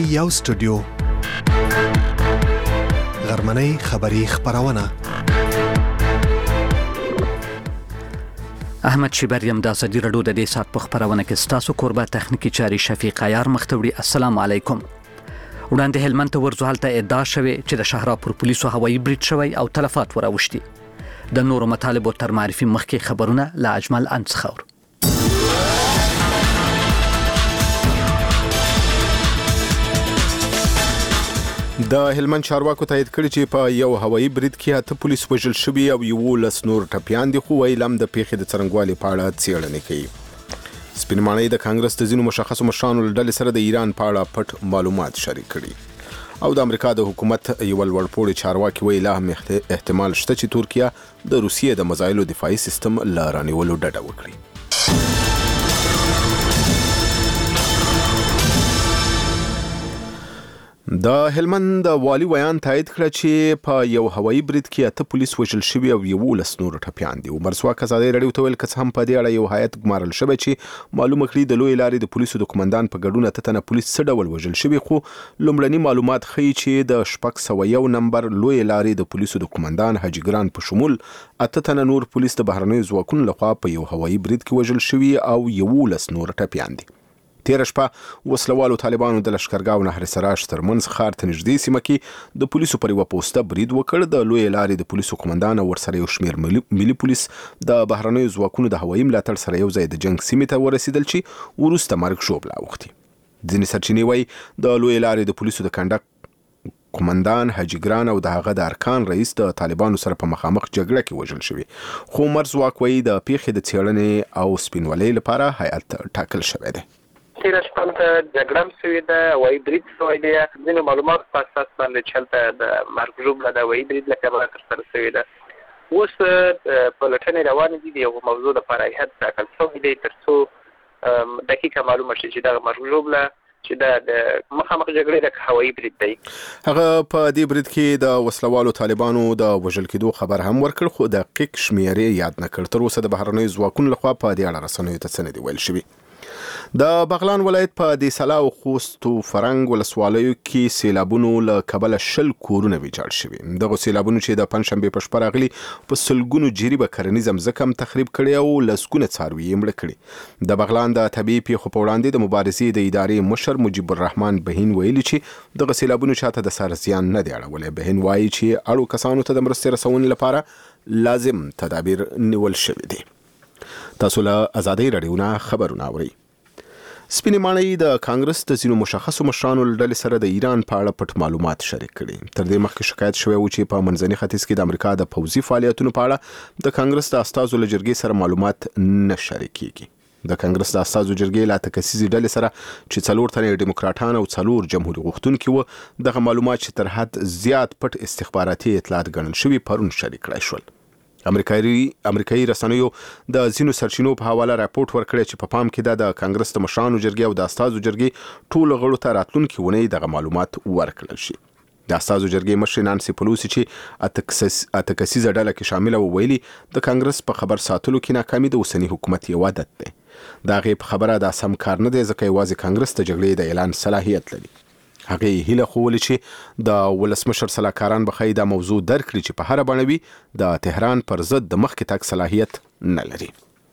یو سټوډیو غرمنۍ خبری خبرونه احمد شیبریم د ازادي رادیو د دې سات په خبرونه کې ستاسو قربا تخنیکی چاري شفیق عیار مختوړي. السلام علیکم. وړاندې هلمند ته ورځو حالت ادعا شوه چې د شهرابور پولیسو هوایي بریډ شوی او تلفات وراوښتي. د نورو مطالبو تر معرفي مخکې خبرونه لا اجمل انڅخور. د هلمند چارواکو تایید کړی چې په یو هوایي برید کې 8 پولیس وژل شوي او 11 نور ټپیان دي، خو ویلم د پیښې د څرنګوالي په اړه څېړنې کوي. سپین ماڼۍ د کانګرس د ځینو مشخصو مشرانو له ډلې سره د ایران په اړه پټ معلومات شریک کړي او د امریکا د حکومت یو لوړپوړي چارواکي ویل هم احتمال شته چې ترکیه د روسیې د مزایلو دفاعي سیستم له رانیولو ډډه وکړي. د هلمند والي ویان تایید کړ چې په یو هوایي برید کې 8 پولیس وژل شوي او 11 نور ټپیان دي. مرسواک ازادي رادیو ته ویل چې هم په دې اړه یو هیئت ګمارل شوی چې معلومه کړي د لوی لارې د پولیسو د کمانډان په ګډون 8 تنه پولیس څه ډول وژل شوي، خو لومړني معلومات ښیي چې د 601 نمبر لوی لارې د پولیسو د کمانډان حاجی ګران په شمول 8 تنه نور پولیس د بهرنیو ځواکونو لخوا په یو هوایي برید کې وژل شوي او 11 نور ټپیان دي. تیر شپه وسلوالو طالبانو د لشکرګاو نهر سراج ترمنځ ښار ته نږدې سیمه کې د پولیسو پر یوه پوسته برید وکړ. د لوی لارې د پولیسو قومندان او ورسره یو شمیر ملي پولیس د بهرنیو ځواکونو د هوایي ملاتړ سره یو ځای د جنگ سیمې ته ورسېدل چې وروسته مرګ ژوبله اوښتي. ځینې سرچینې وایي د لوی لارې د پولیسو د کنډک قومندان حاجی ګران او د هغه د ارکان رئیس د طالبانو سره په مخامخ جګړه کې وژل شوي، خو مرزواک وایي د پیښې د څېړنې او سپینولۍ لپاره هیئت ټاکل شوی دی. تیر شپه ته جګړه شوې ده، هوایي برید شوی دی. ځینې معلومات په اساس باندې چې هلته د مرګ ژوبله د هوایي برید له کبله ترسره شوې ده. اوس پلټنې روانې دي، د یو موضوع لپاره هیئت ټاکل شوی دی تر څو دقیقه معلومه شي چې دغه مرګ ژوبله چې د مخامخ جګړې د هوایي برید دی. هغه په دې برید کې د وسلوالو طالبانو د وژل کېدو خبر هم ورکړ، خو دقیق شمیرې یاد نه کړ. تر اوسه د بهرنیو ځواکونو لخوا په دې اړه رسنیو ته څه نه دي ویل شوي. د بغلان ولایت په دې سلا او خوست او فرنګ ولسوالیو کې سیلابونو له کبله 20 کورونه ویجاړ شوي. دغه سیلابونو چې د پنځشنبې په شپه راغلي په سلګونو جریبه کرنیز ځمکه هم تخریب کړي او لسګونه څاروي یې مړه کړي. د بغلان د طبیعي پیښو په وړاندې د مبارزې د ادارې مشر مجیب الرحمن بهین ویلي چې دغه سیلابونو چاته د سر زیان نه دی اړولی. بهین وایي چې اړو کسانو ته د مرستې رسونې لپاره لازم تدابیر نیول شوي دي. تاسو له ازادي رادیو نه خبرونه اورئ. سپین ماڼۍ د کانګرس د ځینو مشخصو مشرانو له ډلې سره د ایران په اړه پټ معلومات شریک کړي. تر دې مخکې شکایت شوی و چې په منځني ختیځ کې د امریکا د پوځي فعالیتونو په اړه د کانګرس د استازو له جرګې سره معلومات نه شریکېږي. د کانګرس د استازو جرګې له تکسیزي ډلې سره چې 4 تنه ډیموکراټان او 4 جمهوریت غوښتونکي وو، دغه معلومات چې تر حد زیات پټ استخباراتي اطلاعات ګڼل شوي پرون شریک کړای شول. امریکایي رسنیو د ځینو سرچینو په حواله راپورټ ورکړی چې په پام کې د کانګرس د مشرانو جرګې او د استازو جرګې ټولو غړو ته راتلونکي اونۍ دغه معلومات ورکړل شي. د استازو جرګې مشر نانسي پلوسی چې اته کسیزه ډله کې شامله وویلي د کانګرس په خبر ساتلو کې ناکامي د اوسني حکومت یو عادت دی. د هغې په خبره دا سم کار نه دی ځکه یوازې کانګرس د جګړې د اعلان صلاحیت لري. هغه هیله خوولې چې د ولسمشر سلاکاران به ښایي دا موضوع درک کړي چې په هره بڼه وي د تهران پر ضد د مخکې تګ صلاحیت نه لري.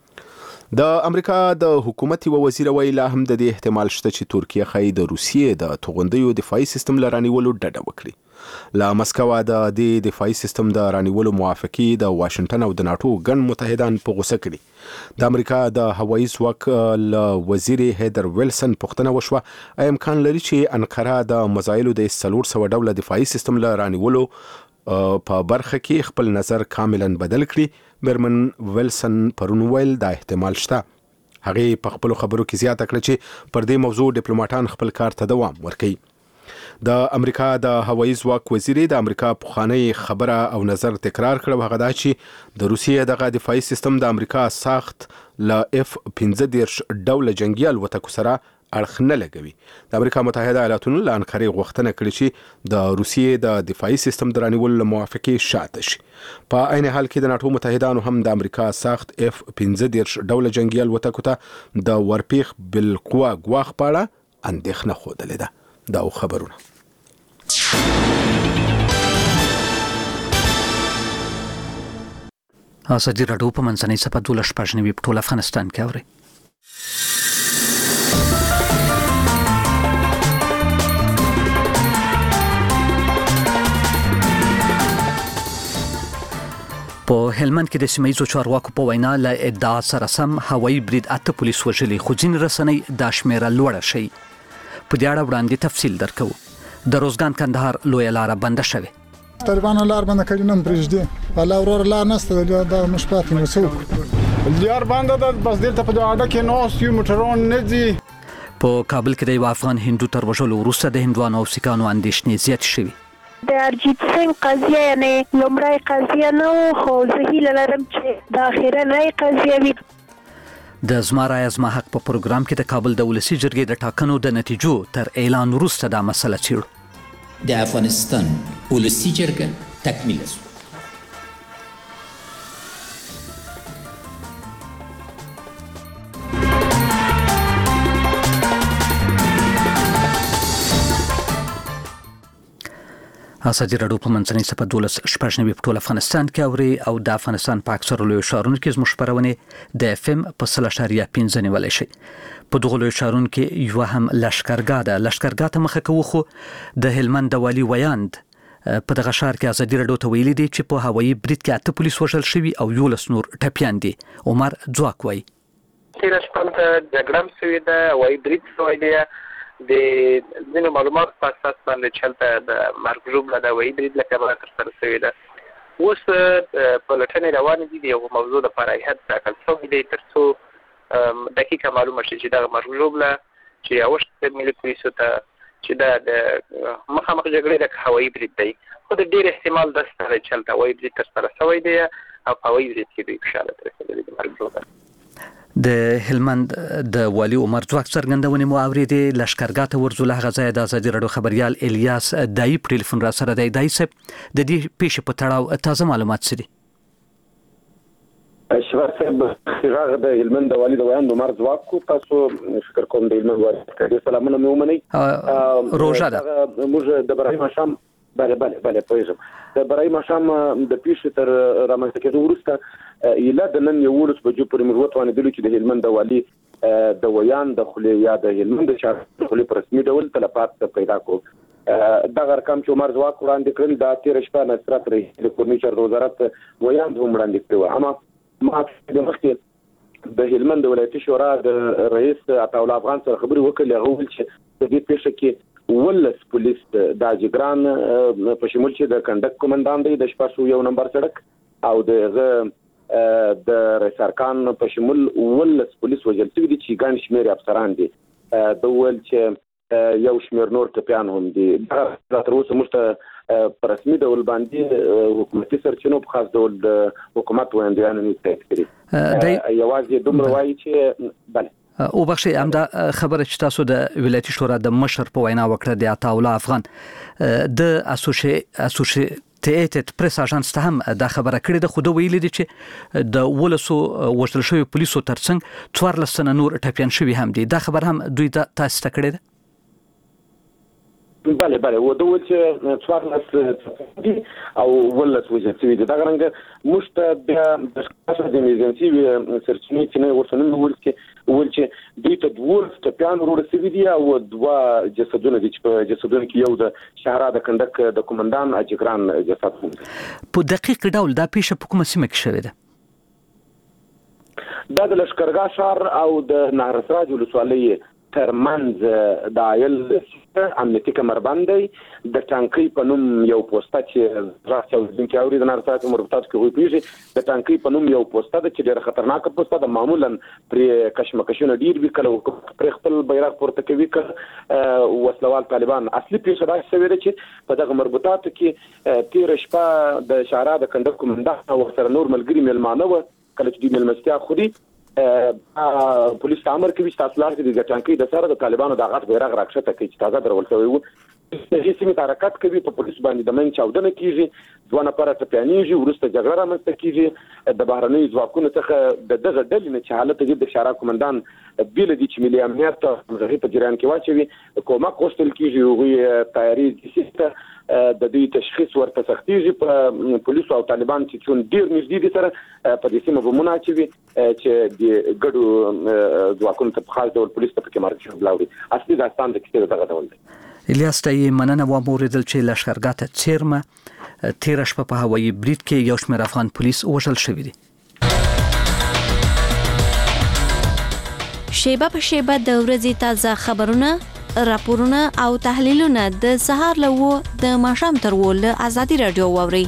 د امریکا د حکومت یوه وزیره وایي لا هم د دې احتمال شته چې ترکیه ښایي د روسیې د توغندیو دفاعي سیستم له رانیولو ډډه وکړي. له مسکوه د دې دفاعي سیستم د رانیولو موافقې د واشنګټن او د ناټو ګڼ متحدان په غوسه کړي. د امریکا د هوایي ځواک له وزیر هیدر ویلسن پوښتنه وشوه آیا امکان لري چې انقره د مزایلو د 400 ډوله دفاعي سیستم له رانیولو په برخه کې خپل نظر کاملا بدل کړي. برمن ویلسن پرون ویل دا احتمال شته. هغې په خپلو خبرو کې زیاته کړه چې پر دې موضوع ډیپلوماټان خپل کار ته دوام ورکوي. د امریکا د هوایي ځواک وزیر د امریکا پخوانی خبره او نظر تکرار کړ، هغه دا چې د روسیې دغه دفاعي سیستم د امریکا ساخت ل F-15 ډوله جنگي الوتکو سره اړخ نه لګوي. د امریکا متحده ایالاتونو له انقرې غوښتنه کړې چې د روسیې د دفاعي سیستم د رانیولو له موافقې شاته شي. په عین حال کې د ناټو متحدانو هم د امریکا ساخت F-15 ډوله جنگي الوتکو ته د ورپیښ بالقوه ګواښ په اړه اندېښنه ښودلې ده. دا خبرونه. ازادي راډیو په منځنۍ صفحه 12 په ټول افغانستان کې اوري. په هلمند کې د سیمایي چارواکو په وینا له ادعا سره سم هوایي برید 8 پولیس وژلي، خو ځینې رسنۍ دا شمیره لوړه شي. په دې اړه وړاندې تفصیل درکو. د روزګان کندهار لوی لار بنده شوه. طالبان لار بنده کړي نن پرېږدي، الله ورور لار نشته دا مشپات نو څوک لار بنده ده، بس دلته په اډه کې نو سیو موټرون نه دي. په کابل کې د یو افغان هندو تر وژلو وروسته د هندوانو او سیکانو اندېښنې زیات شوي. د ارجیت سنگ قضیه یعنی لومړی قضیه نه و، خو زه هیله لرم چې د اخرنۍ قضیه وي. د زما رایه زما حق په پروګرام کې د کابل د ولسي جرګې د ټاکنو د نتیجو تر اعلان وروسته دا مسله څیړو. د افغانستان ولسي جرګه تکمیل شو. ازادي راډیو په منځنۍ صفحه 12 په ټول افغانستان کې اوري او د افغانستان په اکثر لوی ښارونو کې زموږ خبرونه د FM په 0.5 نیولای شي. په دغه لوی ښارونو کې یو هم لشکرګاه ده. لشکرګاه ته مخه کوو، خو د هلمند د والي ویاند په دغه ښار کې ازادي راډیو ته ویلي دي چې په هوایي برید کې 8 پولیس وژل شوي او 11 نور ټپیان دي. عمر ځواک وایي تیر شپه جګړه شوې ده، هوایي برید شوی دی. د ځینو معلومات په اساس باندې چلته د مرګ ژوبله د هوایي برید له کبله ترسره شوې ده. اوس پلټنې روانې دي، د یو موضوع لپاره هیئت ټاکل شوی دی تر څو دقیقه معلومه شي چې دغه مرګ ژوبله چې اوښتې ملي پولیسو ته چې دا د مخامخ جګړې د هوایي برید دی، خو د ډېر احتمال ده چې چلته هوایي برید ترسره شوی دی او په هوایي برید کې دوی فشار رسېدلی د مرګ ژوبله. د هلمند د والي عمر ځواک څرګندونې مو اورېدې. لشکرګاه ته ورځو له هغه ځایه د ازادي راډیو خبریال الیاس دایي په ټلیفون را سره دی. دایي صاحب، د دې پیښې په تړاو تازه معلومات څه دي؟ اشرف صاحب، هغه د هلمند د والي د ویاند عمر ځواک کو، تاسو فکر کوم د هلمند والي ته سلامونه مې ومنئ. روژه ده موږ د برای ماښام بله پوهېږم د برای ماښام د پیښې تر رامنځته کېدو وروسته ایله د نن 11 بجو پورې موږ وتوانېدلو چې د هلمند د والي د ویاند د خولې یا د هلمند د ښار د خولې په رسمي ډول تلفات پیدا کړو. دغه ارقام چې عمر ځواک وړاندې کړل دا تېره شپه نصرت رئیس د کورنۍ چارو وزارت ویاند هم وړاندې کړی وو. اما ما د مخکې د هلمند د ولایتي شورا د رئیس عطاالله افغان سره خبرې وکړلې. هغه وویل چې د دې پیښه کې 11 پولیس د جګران په شمول چې د کنډک قومندان دی د 1 نمبر سړک او د رئیسارکان په شمول 11 پولیس وژل شوي دي چې ګڼ شمېر افسران دي. د ویل چې یو شمېر نور ټپیان هم دي. دا تر اوسه موږ ته په رسمي ډول باندې حکومتي سرچینو په خاص ډول د حکومت ویاندویانو نه تایید کړي. یوازې دومره وایي چې بله او بخشي همدا خبره چې تاسو د ولایتي شورا د مشر په وینا وکړه د عطاالله افغان د اسوسییټډ پریس اژانس ته هم دا خبره کړې ده، خو دوی ویلي دي چې د 11 وژل شوي پولیسو ترڅنګ 14 تنه نور ټپیان شوي هم دي. دا خبر هم دوی ته تاسو ته کړې ده؟ بله و دوی چې 14 دي او 11 وژل شوي دي. دا څنګه موږ ته د خاصه د ایجنسی سرچینې چې نه ورسره ویل چې دوی ته 12 ټپیان ورسېدي دي او 2 جسدونه دي چې په جسدونو کې یو د شهرا د کندک د قومندان اجګران جسد هم دی. په دقیق ډول دا پیښه په کومه سیمه کې شوې ده؟ دا د لشکرګاه ښار او د نهرسراج ولسوالۍ ترمنځ د عایل امنیتي کمربند دی. د ټانکۍ په نوم یو پوسټه چې راځي د اوري د نهرسراج مربوطات کې وي پیږي. د ټانکۍ په نوم یو پوسټه ده چې ډېر خطرناک پوسټه ده. معمولا پر کشمکشونه ډیر وی کله پر خپل بیرغ پورته کوي کله وسلوال طالبان. اصلي پیښه دا شوې ده چې په دغه مربوطاتو کې تیر شپه د شهرا د کندک قومندان او سره نور ملګری ملمانه و. کله چې د ملمستیا خوري پولیس امر کوي چې تاسو لار کې د ټانکۍ د سره د طالبانو د غټ بیرغ راکښته کوي چې تازه درول شوی وو. دغه سیمه حرکت کوي په پولیس باندې د من چاودنه کیږي 2 نفر ټپيانېږي ورسته جګړه رامنځته کیږي د بهرنۍ ځواکونو څخه د دغه ډلې نه چې حالت د اشاره کومندان بیل دي چې ملي امنیت ته په جریان کې واچوي کومک غوښتل کیږي او تیاری د دې تشخیص ورته سختيږي په پولیسو او طالبان چې چون ډیر نږدې دي سره په دې سیمه بمونه اچوي چې د ګډو ځواکونو ته خاص ډول پولیس ته کې مرګ بلاوري اصلي داستان د کیسې دغه ډول دی. الیاس ته مننه و موریدل چې لشکرګاه ته چیرمه تیر شپه په هوایي برید کې یو شمېر افغان پولیس وژل شوي دي. شیبه په شیبه د ورځې تازه خبرونه، راپورونه او تحلیلونه د سهار له د ماښام تر له ازادي رادیو واوري.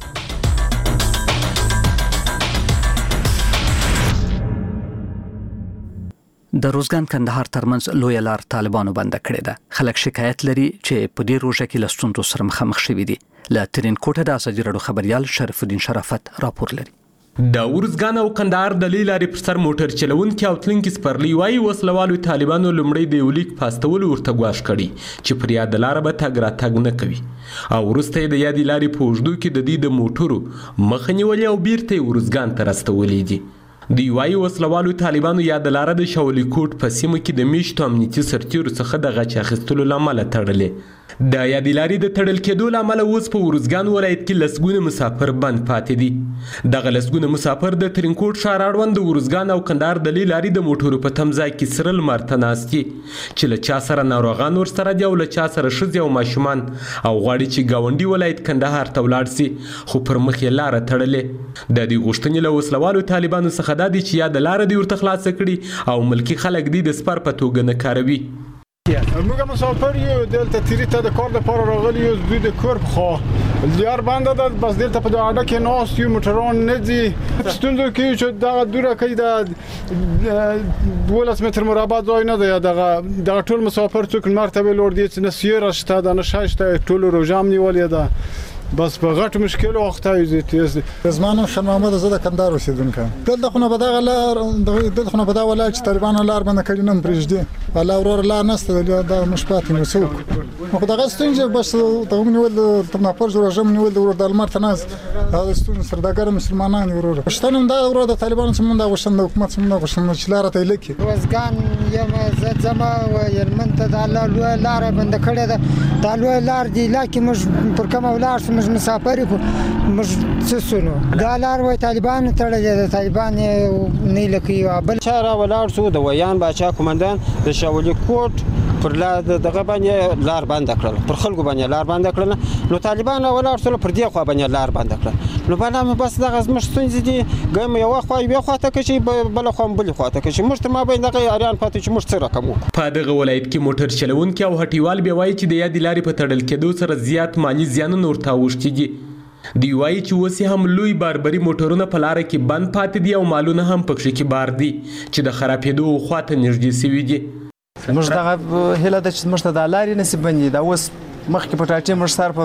د روزګان کندهار ترمنځ لوی لار طالبانو بند کړې ده. خلک شکایت لري چې په دې روزه کې له ستونزو سره مخامخ شوي دي. له ترین کوټه د ازادي رادیو خبريال شرف الدین شرافت راپور لري. د ورزګان او کندهار د لیلارې پر سر موټر چلونکي او تلونکي سپرلی وایي وسلوالو طالبانو لومړی د یولیک پاستول ورته غواش کړي چې پر یاد لار به تګ را تګ نه کوي او ورسته د یاد لارې په وجدو کې د دې د موټرو مخنیولي او بیرته ورزګان ته راستولې دي. دی وایي وسلوالو طالبانو یاد لار د شولي کوټ په سیمه کې د میشتو امنیتي سرتیرو څخه د غچ اخیستلو لامل تړلې. د یاد لارې د تړل کېدو لامل اوس په ورزګان ولایت کې لسګونه مسافر بند پاتې دي. دغه لسګونه مسافر د ترینکوټ ښار اړوند د ورزګان او کندهار د لارې د موټرو په تمځای کې سره لمر ته ناست دي چې له چا سره ناروغان ورسره دي او له چا سره ښځې او ماشومان او غواړي چې ګاونډي ولایت کندهار ته ولاړ سي خو پر مخ یې لاره تړلې. د دې غوښتنې له وسلوالو طالبانو څخه دا دي چې یاد لاره دې ورته خلاصه کړي او ملکي خلک دې د سپر په توګه نه کاروي. موږ مسافر یو دلته تیری ته د کار لپاره راغلی یو دوی د کور خو لیار باندې د بس دلته په اډه کې ناس یو موټران نه دي ستوندو کې چې دا دوره کې د 12 متر مربع ځای نه دی دغه ټول مسافر څوک مرتبه لور دي چې نسیر شته د نشاشته ټول روجام نیولې ده بس په غټ مشکل وخته یې تیز زمانو خان محمد زده کندهار اوسیدونکو دلته خو نه بدغه لار دلته خو نه بدغه ولایت چې طالبان لار باندې کړي نن پرېږدي ولا ورور لا نسته دا مشپات نو څوک خو دغه ستونزه بس ته ول ته نه پر جوړ جام نیول د ورور د المرتناز دا ستونزه سردګر مسلمانان ورور پښتنم دا ورور د طالبان څخه دا غوښتنه د حکومت څخه غوښتنه چې لار ته لکی وزګان یم زما و يرمن ته د الله لار باندې کړي ده د الله لار دی لکه مش پر کوم ولار مش مسافر کو مش سسونو دا لار وای طالبان تړلې ده طالبان نه لکی بل چاره ولار سو د ویان باچا کومندان د شاولي کوټ پر لار دغه باندې لار بند کړل پر خلکو باندې لار بند کړل نو طالبان ولار سره پر دې خو باندې لار بند کړل نو باندې بس دغه مشتونځ دي ګم یو خو یو خواته کې بل خو بل خواته کې مشت ما باندې دغه اریان پاتې چې مشت سره کوم په دغه ولایت کې موټر چلونکي او هټیوال به وایي چې د یاد لارې په تړل کېدو سره زیات مالی زیانونه ورته اوښتي دي. دی وایي چې اوس هم لوی باربري موټرونه په لار کې بند پاتې دي او مالونه هم پکښې کې بار دي چې د خرابېدو خواته نږدې سوي دي. موږ دغه هیله ده چې موږ ته د لارې نصیب بندي دا اوس مخکې په ټاټې موږ سر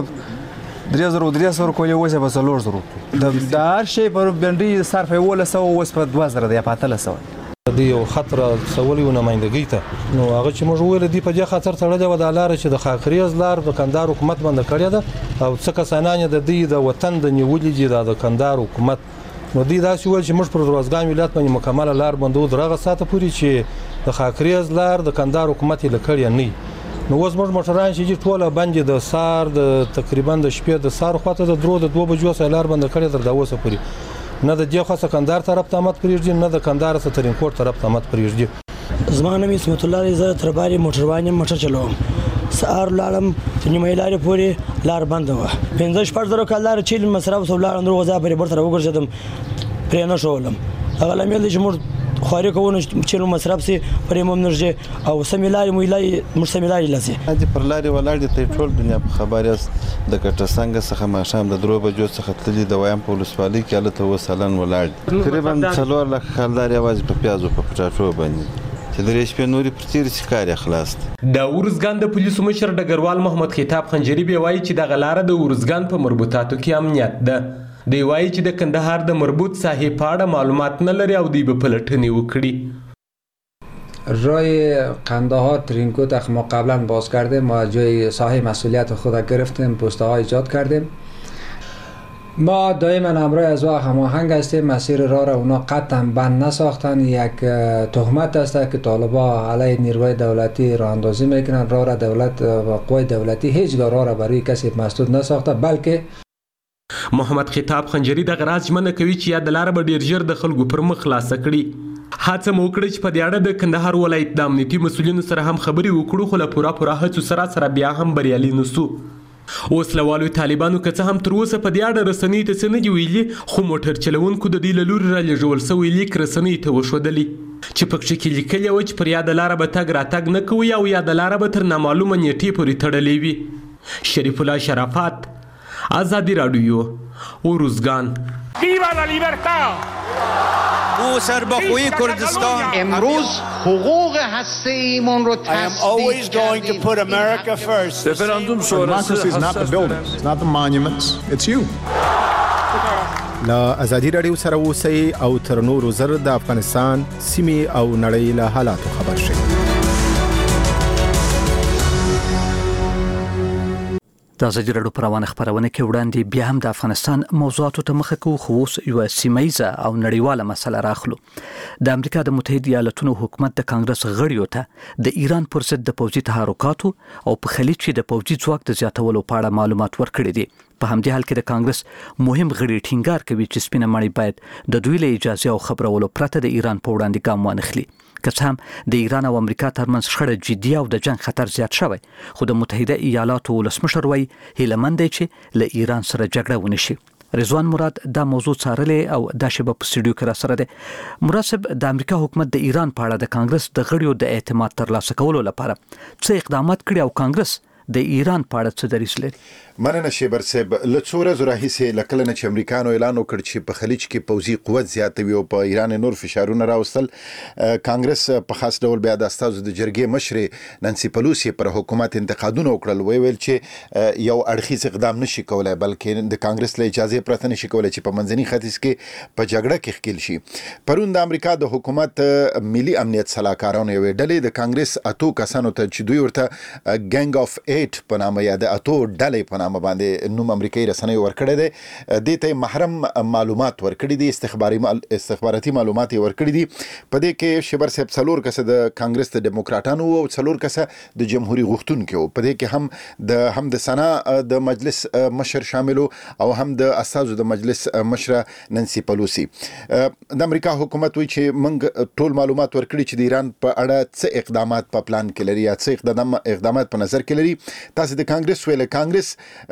په 3300 کولې اوس په 4000 د هر شی په بندي صرف 1100 اوس په 2000 دی په 1300 دی یو خطر سوال یو نمائندګۍ ته نو هغه چې موږ ویل دی په دې خطر تړلې و د لار چې د خاکریز لار د کندهار حکومت باندې کړی ده او څه کسانان د دې د وطن د نیولې دي د کندهار حکومت نو دی دا چې ول چې موږ پر روزګان ولایت باندې مکمل لار باندې درغه ساته پوری چې د خاکریز لار د کندهار حکومت لکړی نه نو اوس موږ موټران چې ټوله باندې د سار د تقریبا د شپې د سار خواته د درو د 2 بجو سره لار باندې کړی تر دا اوسه پوری نه د دې خاصه کندهار طرف ته مت پریږدي نه د کندهار څخه ترینکوټ طرف ته مت پریږدي. زمانه می اسمت الله زه تر باري موټروان موټر چلوم سار لاړم نیمه لارې پورې لار بند و 15 کال چیل مصرف سو لار اندر غزا پرې برتر وګرځدم پرې نه شولم هغه لمل چې مور خاري کوونه چې مصرف سي پرې مم نرجه او سمیلای مویلای مرسمیلای لسی دې پر لارې ولاړ دي ټول دنیا په خبره د کټه څنګه څخه ماشام د درو بجو څخه تللی د وایم په ولسوالۍ کې الته وسلن ولاړ تقریبا 4 لک خلدار یوازې په پیازو په پټاټو باندې چې درې شپې نوري پر تیر سکار خلاص د ورزګان د پولیسو مشر ډګروال محمد خطاب خنجری به وایي چې د غلاره د ورزګان په مربوطاتو کې امنیت ده. دی وایي چې د کندهار د مربوط ساحې په اړه معلومات نه لري او دوی به پلټنې وکړي. رای قندهار ترینکو که ما قبلا باز کردیم ما جای صاحب مسئولیت خود گرفتیم، پسته ها ایجاد کردیم. ما دائما همراه از او هماهنگ هستیم. مسیر راه را اونا قطعا بند نساختن. یک تهمت است که طالبا علیه نیروهای دولتی راه اندازی میکنن. راه را دولت و قوای دولتی هیچگاه راه را برای کسی مسدود نساخته، بلکه محمد خطاب خنجری د غراز ژمنه کوي چې یا د لاره به ډیر ژر د خلکو پر مخ خلاصه کړي. هڅه مو وکړه چې په دې اړه د کندهار ولایت د امنیتي مسؤلینو سره هم خبرې وکړو، خو له پوره هڅو سره بیا هم بریالي نسو. وسلوالو طالبانو که څه هم تر اوسه په دې اړه رسنۍ ته څه نه دي ویلي، خو موټر چلوونکو د دې له لورې رالیږل سوی لیک رسنۍ ته وښودلی چې پکې کې لیکلي وه چې پر یا د لاره به تګ راتګ نه کوي او یا د لاره به تر نامعلومه نیټې پورې تړلې وي. شریف الله شرافت، آزادی رادیو، اوروزگان. ویوا لا لیبرتا! او سربخوی کردستان امروز حقوق هسته ایمان رو تصدیق کردیم. Referendum sonrası is not the buildings, it's not the monuments, it's you. لا ازادي رادیو سره اوسئ او تر نورو زر د افغانستان سیمې او نړۍ له حالاتو خبر شئ. د ازادي راډیو په روانه خبرونه کې وړاندې بیا هم د افغانستان موضوعاتو ته مخه کوو، خو اوس یو سیمایزه او نړیواله مسله راخلو. د امریکا د متحده ایالاتونو حکومت د کانګرس غړیو ته د ایران پر ضد د پوځي تحرکاتو او په خلیج کې د پوځي ځواک د زیاتولو په اړه معلومات ورکړي دي. په همدې حال کې د کانګرس مهم غړي ټینګار کوي چې سپینه ماڼۍ باید د دوی له اجازه او خبرولو پرته د ایران په وړاندې ګام وانخلي. که څه هم د ایران او امریکا ترمنځ شخړه جدي او د جنگ خطر زیات شوی، خو د متحده ایالاتو ولسمشر وایي هیلهمند دی چې له ایران سره جګړه ونشي. رضوان مراد دا موضوع څارلې او دا شبه په سټوډیو کې را سره دی. مراد صاحب، د امریکا حکومت د ایران په اړه د کانګرس د غړیو د اعتماد ترلاسه کولو لپاره څه اقدامات کړي او کانګرس د ایران په اړه څه دریځ لري؟ مننه شیبر صاحب. له څو ورځو راهیسې له کله نه چې امریکایانو اعلان وکړ چې په خلیج کې پوځي قوت زیاتوي او په ایران نور فشارونه راوستل، کانګرس په خاص ډول بیا د استازو د جرګې مشرې نانسي پلوسی پر حکومت انتقادونه وکړل. ویل چې یو اړخیز اقدام نشي کولای، بلکې د کانګرس له اجازه پرته نشي کولای چې په منځني ختیځ کې په جګړه کې ښکیل شي. پرون د امریکا د حکومت ملي امنیت صلاحکارانو یوې ډلې د کانګرس اتو کسانو ته چې دوی ورته ګنګ اف 8 په نامه یا د اتو ډلې په نامه باندې نوم امریکایي رسنیو ورکړی دی، دې ته محرم معلومات ورکړي دي، استخباراتي معلومات یې ورکړي دي. په دې کې شبر صاحب 4 کسه د کانګرس د ډیموکراټانو او 4 کسه د جمهوریت غوښتونکو، په دې کې هم د سنا د مجلس مشر شامل او هم د استازو د مجلس مشر نانسي پلوسی. د امریکا حکومت وایي چې موږ ټول معلومات ورکړي چې د ایران په اړه څه اقدامات په پلان کې لري یا څه اقدامات په نظر کې لري. تاسو د کانګرس ویل، کانګرس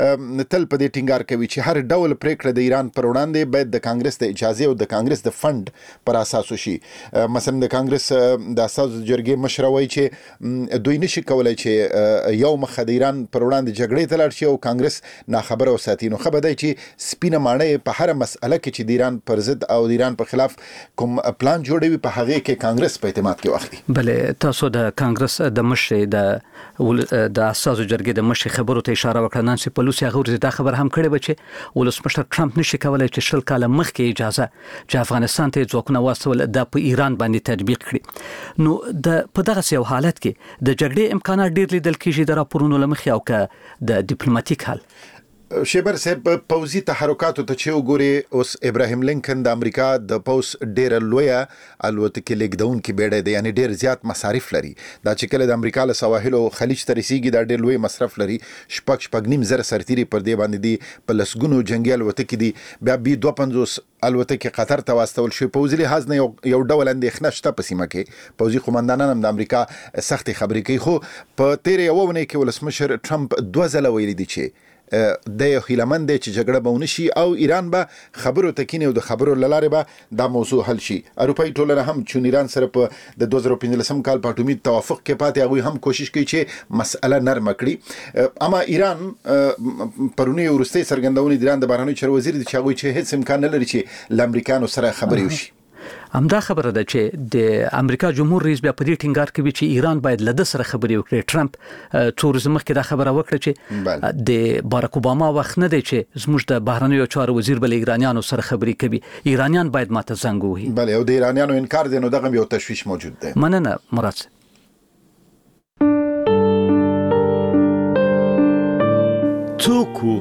تل په دې ټینګار کوي چې هر ډول پریکړه د ایران پر وړاندې باید د کانګرس د اجازه او د کانګرس د فند پر اساس وشي. مثلا د کانګرس د اساسو جرګې مشر وایي چې دوی نشي کولای چې یو مخ د ایران پر وړاندې جګړې ته لاړ شي او کانګرس ناخبره وساتي. نو خبره ده چې سپینه ماڼۍ په هر مسأله کې چې د ایران پر ضد او د ایران په خلاف کوم پلان جوړوي په هغه کې کانګرس په اعتماد کې واخلي. بلې تاسو د کانګرس د مشر د اساسو جرګې د مشر خبرو ته اشاره وکړه. نانسي پلوسی هغه دا خبر هم کړی و چې ولسمشر ټرمپ نشي کولای چې 10 کاله مخکې اجازه چې افغانستان ته ځواکونه واستول د په ایران باندې تطبیق کړي. نو په دغه یو حالت کې د جګړې امکانات ډیر لیدل کېږي د راپورونو لمخې او که د ډیپلوماټیک حل. شیبر صاحب، پوځي تحرکاتو ته چې وګوري، اوس ابراهیم لینکن د امریکا د پوز ډیر لویه الوتکې لیکدونکو بیړۍ دی، یعنی ډیر زیات مصارف لري. دا چې کله د امریکا له سواحل او خلیج ته رسیږي دا ډیر لوی مصرف لري. شپږ نیم زره سرتیري پر دې باندې دي، په لسګونو جنگي الوتکې دي، بیا B-52 الوتکې قطر ته واستول شوې. پوځي لحاظ نه یو ډول اندېښنه شته په سیمه کې. پوځي قومندانان هم د امریکا سختې خبرې کوي، خو په تیر یو ونې کې ولسمشر ټرمپ 2 ځله ویلي دي چې د یو هیلمند دی چې جګړه به ونشي او ایران به خبرو تکینه او د خبرو لاره به دا موضوع حل شي. اروپایي ټولنه هم چې ایران سره په د 2015 کال په اټومي توافق کې پاتې هغه هم کوشش کوي چې مسأله نرمه کړي. اما ایران پرونی ورسته سرګندونې د ایران د بهرنیو چارو وزیر دي چې هغه چې هیڅ امکان نه لري چې د امریکانو سره خبرې وشي. همدا خبره ده چې د امریکا جمهور رئیس بیا په دې ټینګار کوي چې ایران باید له د سره خبرې وکړي. ټرمپ څو ورځې مخکې دا خبره وکړه چې د باراک اوباما وخت نه دی چې زموږ د بهرنیو چارو وزیر بل ایرانیانو سره خبرې کوي. ایرانیان باید ماته زنګ ووهي. بله، او د ایرانیانو انکار دی، نو دغه یو تشویش موجود دی. مننه مراد. څوک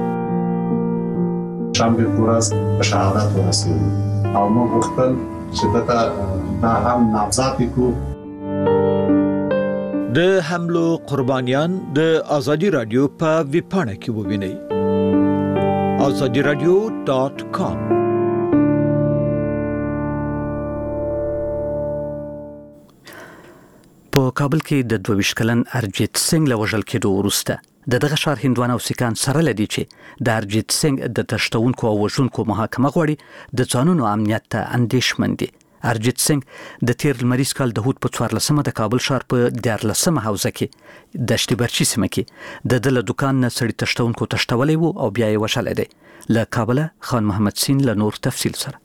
شنبه ورځ په شهادت ورسېد او موږ غوښتل چې دا هم نامزد کړو. د حملو قربانیان د ازادي رادیو په ویبپاڼه کې ووینئ. azadiradio.com. په کابل کې د 22 کلن ارجیت سنگ له وژل کېدو وروسته دغه ښار هندوانه او سیکان سره لدی چې د ارجیت سنگ د تشتونکو او وژونکو محاکمه غواړي د ځانونو امنیت ته اندېښمن دي. ارجیت سنگ د تیر لمریز کال د هوت په 14مه د کابل ښار په 14مه حوزه کې د شتیبرچی سیمه کې د دله دکان نه سړی تشتونکو تشتولې وو او بیا یې وشل دی. له کابل خان محمد سین له نور تفصیل سره.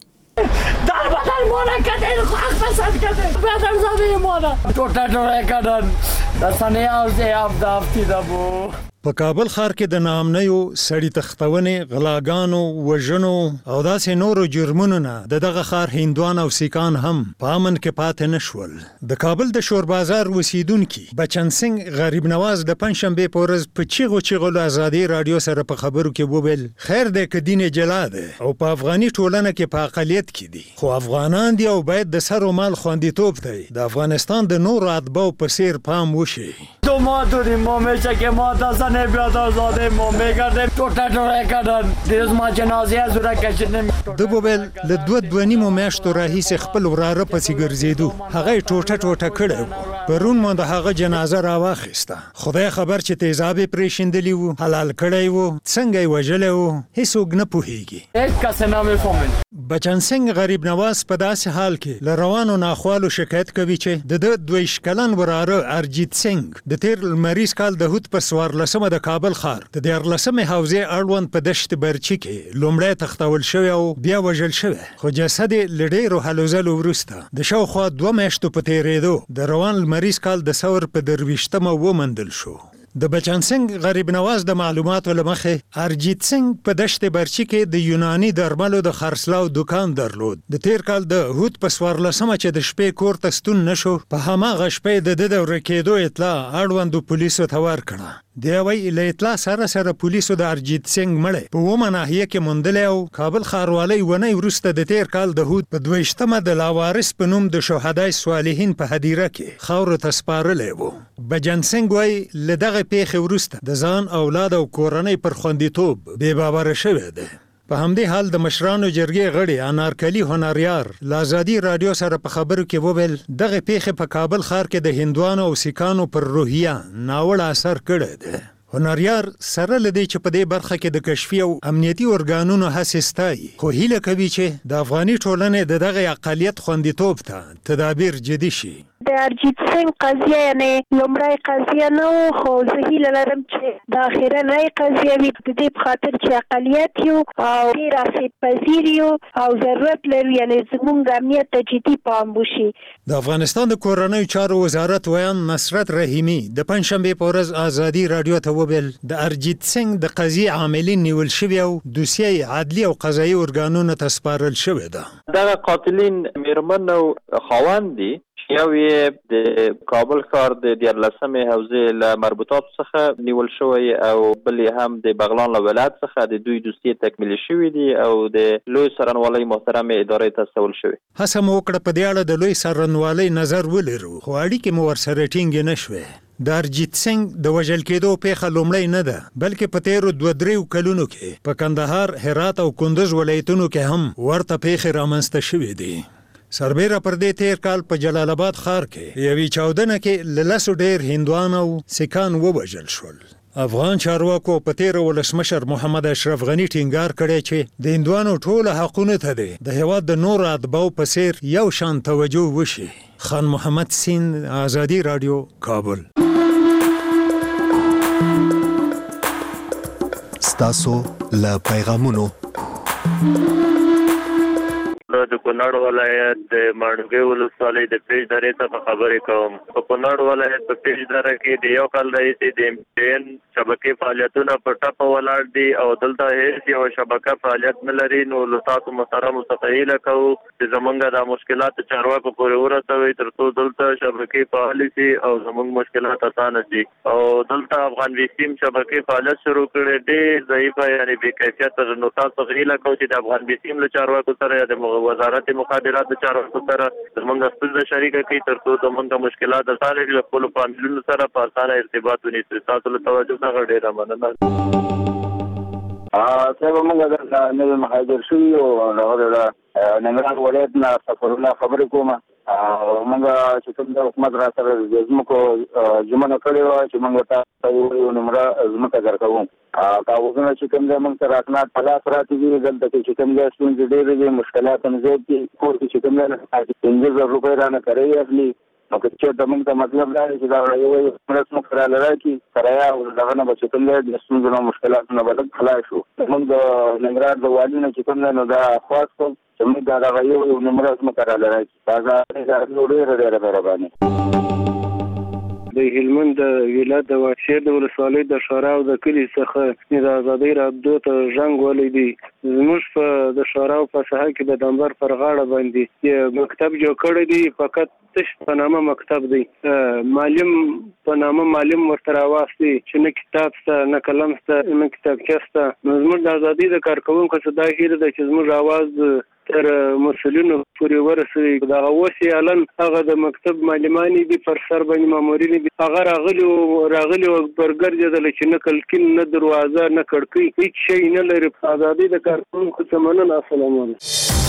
در بدن مانه کردن خواهد پسند کردن بدن زمین مانه تو تطوره کردن دستانه آوزه هفته دبو. په کابل ښار کې د ناامنیو سړی تختونې غلاګانو وژنو او داسې نورو جرمونو نه دغه ښار هندوان او سیکان هم په امن کې پاتې نشول. د کابل د شور بازار اوسیدونکي بچن سنگ غریب نواز د پنځشنبه په ورځ په چیغو له ازادي رادیو سره په خبرو کې وویل خیر دې ک دین جلا ده او په افغاني ټولنه کې په اقلیت کې دي، خو افغانان دي او باید د سر او مال خوندیتوب دی د افغانستان د نورو اتباعو په څیر پام وشي. تو ما دوریم ما میشه که ما دستان بیاد آزاده ما میگردیم تو تطوره کردن دیروز ما جنازه زوره کشیدیم. د بوبل له 2.5 میاشتو راهیسې خپل وراره پسې ګرځېدو، هغه ټوټه کړی. پرون مو د هغه جنازه راواخیسته. خدای خبر چې تیزاب پرې شیندلی وو، حلال کړی وو، څنګه یې وژلی وو، هیڅوک نه پوهیږي. هیڅ کس نمیفهمي. بچن سنگ غریب نواز په داسې حال کې له روانو ناخوالو شکایت کوي چې د 22 کلن وراره ارجیت سنگ د تیر لمریز کال د هوت په 14مه د کابل ښار د 14مې حوزې اړوند په دشت برچی کې لومړی تختول شوی او بیا وژل شوی، خو جسد یې له ډېرو هلو ځلو وروسته د شاوخوا 2 میاشتو په تېرېدو د روان لمریز کال د ثور په 23مه وموندل شو. د بچن سنگ غریب نواز د معلوماتو لمخې ارجیت سنگ په دشت برچی کې د یونانی درملو د خرڅلاو دکان درلود. د تیر کال د هوت په 14مه چې د شپې کور ته ستون نشو، په هماغه شپې د ورکېدو اطلاع اړوندو پولیسو ته ورکړه. دی وی له اطلاع سره پولیسو د ارجیت سنگ مړی په ومه ناحیه کې موندلی او کابل ښاروالۍ ونی وروسته د تیر کال د هوت په 22مه د لاوارث په نوم د شهدای صالحین په هدیره کې خاورو ته سپارلی وو. بچن سنگ وی له دغه پیښې وروسته د ځان اولاد او کورنۍ پر خوندیتوب بې باوره شوی دی. په همدې حال د مشرانو جرګې غړي انارکلي هنریار له ازادي رادیو سره په خبرو کې وویل دغه پیښې په کابل ښار کې د هندوانو او سیکانو پر روحیه ناوړه اثر کړی دی. هنریار سره لدی چې په دې برخه کې د کشفي او امنیتي ارګانونو هڅې ستایي، خو هیله کوي چې د افغاني ټولنې د دغه اقلیت خوندیتوب ته تدابیر جدي شي. د ارجیت سنگ قضیه یعنی لومړی قضیه نه و، خو زه هیله لرم چې د اخرنۍ قضیه وي، د دې په خاطر چې اقلیت یو او ډېر آسیب پذیر یو او ضرورت لرو یعنی زموږ د امنیت ته جدي پام وشي. د افغانستان د کورنیو چارو وزارت ویان نصرت رحیمي د پنځشنبې په ورځ ازادي رادیو ته وویل د ارجیت سنگ د قضیې عاملین نیول شوي او دوسیه عدلي او قضایي ارګانونو ته سپارل شوې ده. دغه قاتلین میرمن او خاوند دي. یو یې د کابل ښار د 14مې حوزې له مربوطاتو څخه نیول شوی او بل یې هم د بغلان له ولایت څخه د دوی دوسیې تکمیلي شوي دي او د لوی څارنوالۍ محترمې ادارې ته استول شوي. هڅه مو وکړه په دې اړه د لوی څارنوالۍ نظر ولرو، خو اړیکې مو ورسره ټینګې نه شوې. د ارجیت سنگ د وژل کېدو پیښه لومړی نه ده، بلکې په تیرو 2-3 کلونو کې په کندهار، هرات او کندز ولایتونو کې هم ورته پیښې رامنځته شوې دي. سربیره پر دې تیر کال په جلال آباد ښار کې یوې چاودنه کې له 10 ډېر هندوان او سیکان ووژل شول. افغان چارواکو په تیر ولسمشر محمد اشرف غنی ټینګار کړی چې د هندوانو ټول حقونه ته دی د هیواد د نور اتباعو په څیر یو شان توجه وشي. خان محمد سین، ازادي رادیو، کابل. ستاسو له پیغامونو د کونړ ولایت د ماڼوګي ولسوالۍ د پیج درې څخه خبرې کوم. په کونړ ولایت په پیج دره کې د یو کال راهیسې د MTN شبکې فعالیتونه په ټپه ولاړ دي او دلته هیڅ یو شبکه فعالیت نه لري. نو له تاسو محترمو څخه هیله کوو چې زمونږ د مشکلات چارواکو پورې ورسوي تر څو دلته شبکې فعالې شي او زمونږ مشکلات اسانه شي. او دلته افغان ویسیم شبکې فعالیت شروع کړي ډېر ضعیفه یعنی بې کیفیته. نو تاسو څخه هیله کوو چې د افغان ویسیم له چارواکو سره یا د وزارت مخابرات د چارواکو سره زمونږ ستونزه شریکه کړي تر څو زمونږ مشکلات اسانه شي. له خپلو فامیلونو سره په اسانه ارتباط ونیسي. تاسو له توجه څخه ډېره مننه. صاحب موږ د نوې مهاجر شوي او هغه د ننګرهار ولایت نه سفرونه خبرې کوم. موږ چې کوم د حکومت را سره د ځمکو ژمنه کړې وه چې موږ ته یو نمره ځمکه درکوو. کاغذونه چې کوم ځای موږ ته اسناد په لاس راته دي دلته کې چې کوم ځای ستونزې ډېرې دي مشکلات هم زیات دي. کور کې چې کوم ځای 15,000 روپۍ رانه کرایه اخلي. نو که چېرته موږ ته مطلب دا دی چې دا یو مرس موږ راله راکړي کرایه او دغه نه به چې کوم دی د ستونزو نه مشکلاتو نه به لږ خلاص شو. موږ د ننګرهار د والي نه چې کوم دی نو دا خواست کوم چې موږ دا دغه یو نمره ځمکه راله راکړي. دا ډېره ډېره مهرباني. د هلمند د ولایت د واشیر د ولسوالۍ د شورا او د کلي څخه د ازادۍ رادیو ته زنګ ولی دی. زموږ په د شورا په ساحه کې د ډمبر پر غاړه باندې یو مکتب جوړ کړی دی. فقط تش په نامه مکتب دی. معلم په نامه معلم ورته راوستي چې نه کتاب شته نه قلم شته نه کتابچه شته. نو زموږ د ازادۍ د کارکوونکو څخه دا هیله ده چې زموږ اواز تر مسؤلینو پورې ورسوي. دغه اوس یې الان هغه د مکتب معلمانی دي پر سر باندې مامورین دي. هغه راغلي او برګرځېدل چې نه کلکین نه دروازه نه کړکۍ هیڅ شی نه لري. ازادۍ د کارکوونکو څخه مننه. السلام علیکم.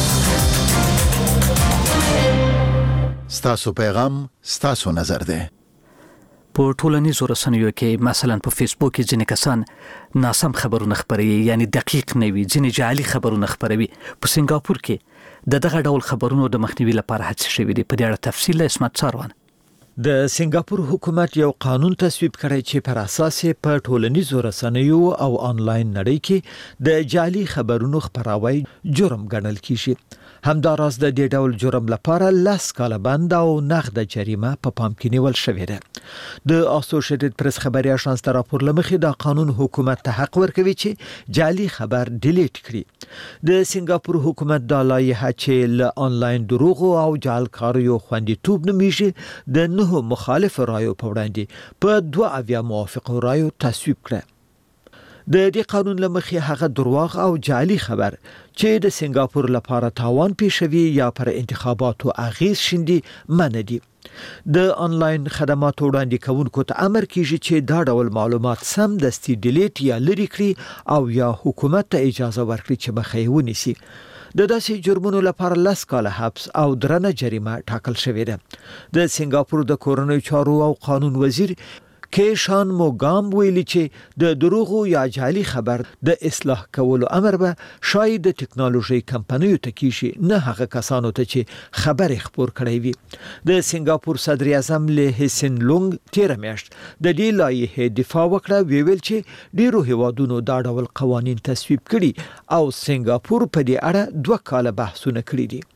ستاسو پیغام ستاسو نظر ده. په ټولنیزو رسنیو کې مثلا په فیسبوک کې ځینې کسان ناسم خبرونه خپروي یعنی دقیق نه وي. ځینې جعلي خبرونه خپروي. په سنگاپور کې دغه ډول خبرونو د مخنیوي لپاره هڅې شوې دي. په دې اړه تفصیل اسمت ساروان. د سنگاپور حکومت یو قانون تصویب کړی چې پر اساس په ټولنیزو رسنیو او آنلاین نړۍ کې د جعلي خبرونو خپراوی جرم ګڼل کیږي. همداراز د دې ډول جرم لپاره 10 کاله بند او نقد جریمه په پام کې نیول شوې ده. د اسوسییټډ پریس خبري اژانس تر راپور لمخې د قانون حکومت ته حق ورکوي چې جعلي خبر ډیلیټ کړي. د سنگاپور حکومت د لایحه چې ل آنلاین دروغ او جعلکاریو خوندیتوب نومیږي د نه مخالف رایو په وړاندې په 2 موافق رایو تصویب کړه. د دې قانون لمخې هغه دروغ او جعلي خبر چې د سنگاپور لپاره تاوان پیښوي یا پر انتخاباتو اغیز شیندي منع دي. د آنلاین خدماتو وړاندې کوونکو ته امر کیږي چې دا ډول معلومات سم دستي ډیلیټ یا لري کړي او یا حکومت ته اجازه ورکړي چې مخه یې ونیسي. د داسې جرمونو لپاره 10 کاله حبس او درنه جریمه ټاکل شوې ده. د سنگاپور د کورنیو چارو او قانون وزیر کیشان موګام ویلي چې د دروغو یا جعلي خبر د اصلاح کولو امر به شاید د ټکنالوژي کمپنیو ته کیږي نه هغه کسانو ته چې خبرې خپور کړي وي. د سنگاپور صدر اعظم له هسن لونګ تیر میاشت د دې لایحې دفاع وکړه. ویل چې ډیرو هیوادونو دا ډول قوانين تصویب کړي او سنگاپور په دې اړه 2 کاله بحثونه کړي دي.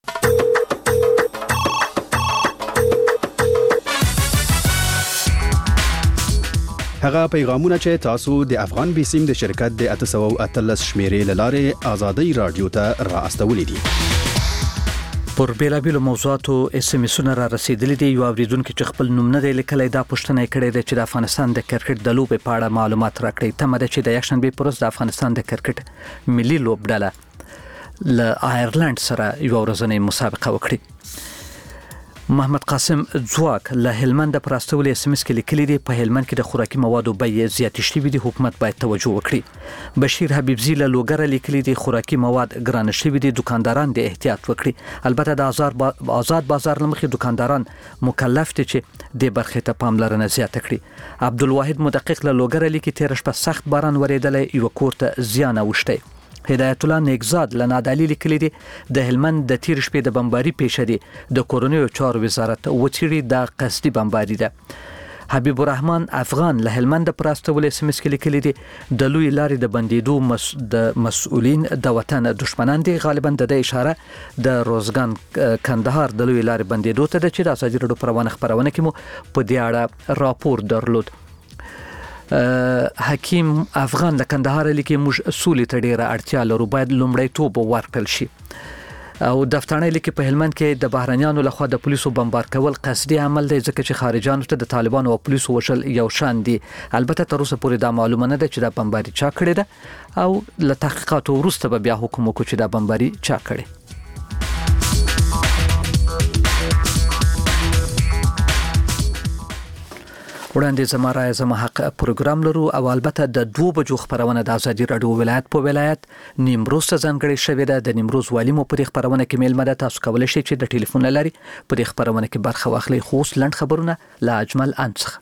هغه پیغامونه چې تاسو د افغان بیسیم د شرکت د 813 شمیرې لاره آزادۍ رادیو ته را استولې دي. پر بیلابیلو موضوعاتو SMS-ونه را رسیدلي دي. یو اوریدونکو چې خپل نوم نه دی لیکلی دا پوښتنه کړې ده چې د افغانستان د کرکټ د لوبې په اړه معلومات راکړي. تمه ده چې د یکشنبه پر ورځ د افغانستان د کرکټ ملي لوبډله له آیرلند سره یو ورځنۍ مسابقه وکړي. محمد قاسم ځواک له هلمند پر استولې SMS کې لیکلي دي په هلمند کې د خوراکي موادو بیې زیاتې شوې دي. حکومت باید توجه وکړي. بشیر حبیبزی له لوګره لیکلي دي خوراکي مواد ګران شوي دي. دکانداران د احتیاط وکړي. البته د آزاد بازار لمخې دکانداران مکلف دي چې د برخې ته پاملرنه زیاته کړي. عبدالواحد مدقق له لوګره لیکي تیر شپه سخت باران وریدلی یو کور ته زیان اوښتی. هدایت الله نیکزاد لنادعلی لیکلی دی د هلمند د تیر شپې د بمباری پیښه دی د کورونیو چارو وزارت وڅیړي د قصدي بمباری ده. حبیب الرحمن افغان له هلمند پر استول اس ام اس کې لیکلي دي د لوی لارې د بندیدو د مسؤلین د وطن دشمنان دي. غالبا د اشاره د روزګان کندهار د لوی لارې بندیدو ته د چې د ازادي راډیو خبرونه کې مو په دې اړه راپور درلود. حکیم افغان له کندهار لیکي موږ سولې ته ډیره اړتیا لرو، باید لومړیتوب ورکړل شي. او دفترانه لیکي په هلمند کې د بهرنیانو لخوا د پولیسو بمبار کول قصدي عمل دی، ځکه چې خارجانو ته د طالبانو او پولیسو وشل یو شان دي. البته تر اوسه پورې دا معلومه نه ده چې دا بمباري چا کړې ده او له تحقیقاتو وروسته به بیا حکم وکړي چې دا بمباري چا کړې. وړاندې زما رایه زما حق پروګرام لرو او البته د 2 بجو خبرونه د ازادي راډیو ولایت په ولایت نیمروز ته ځانګړې شوې ده. د نیمروز والی مو په دې خبرونه کې میلمه ده. تاسو کولای شئ چې د ټلیفون لاري په دې خبرونه کې برخه واخلئ. خو لنډ خبرونه لا اجمل انڅخه.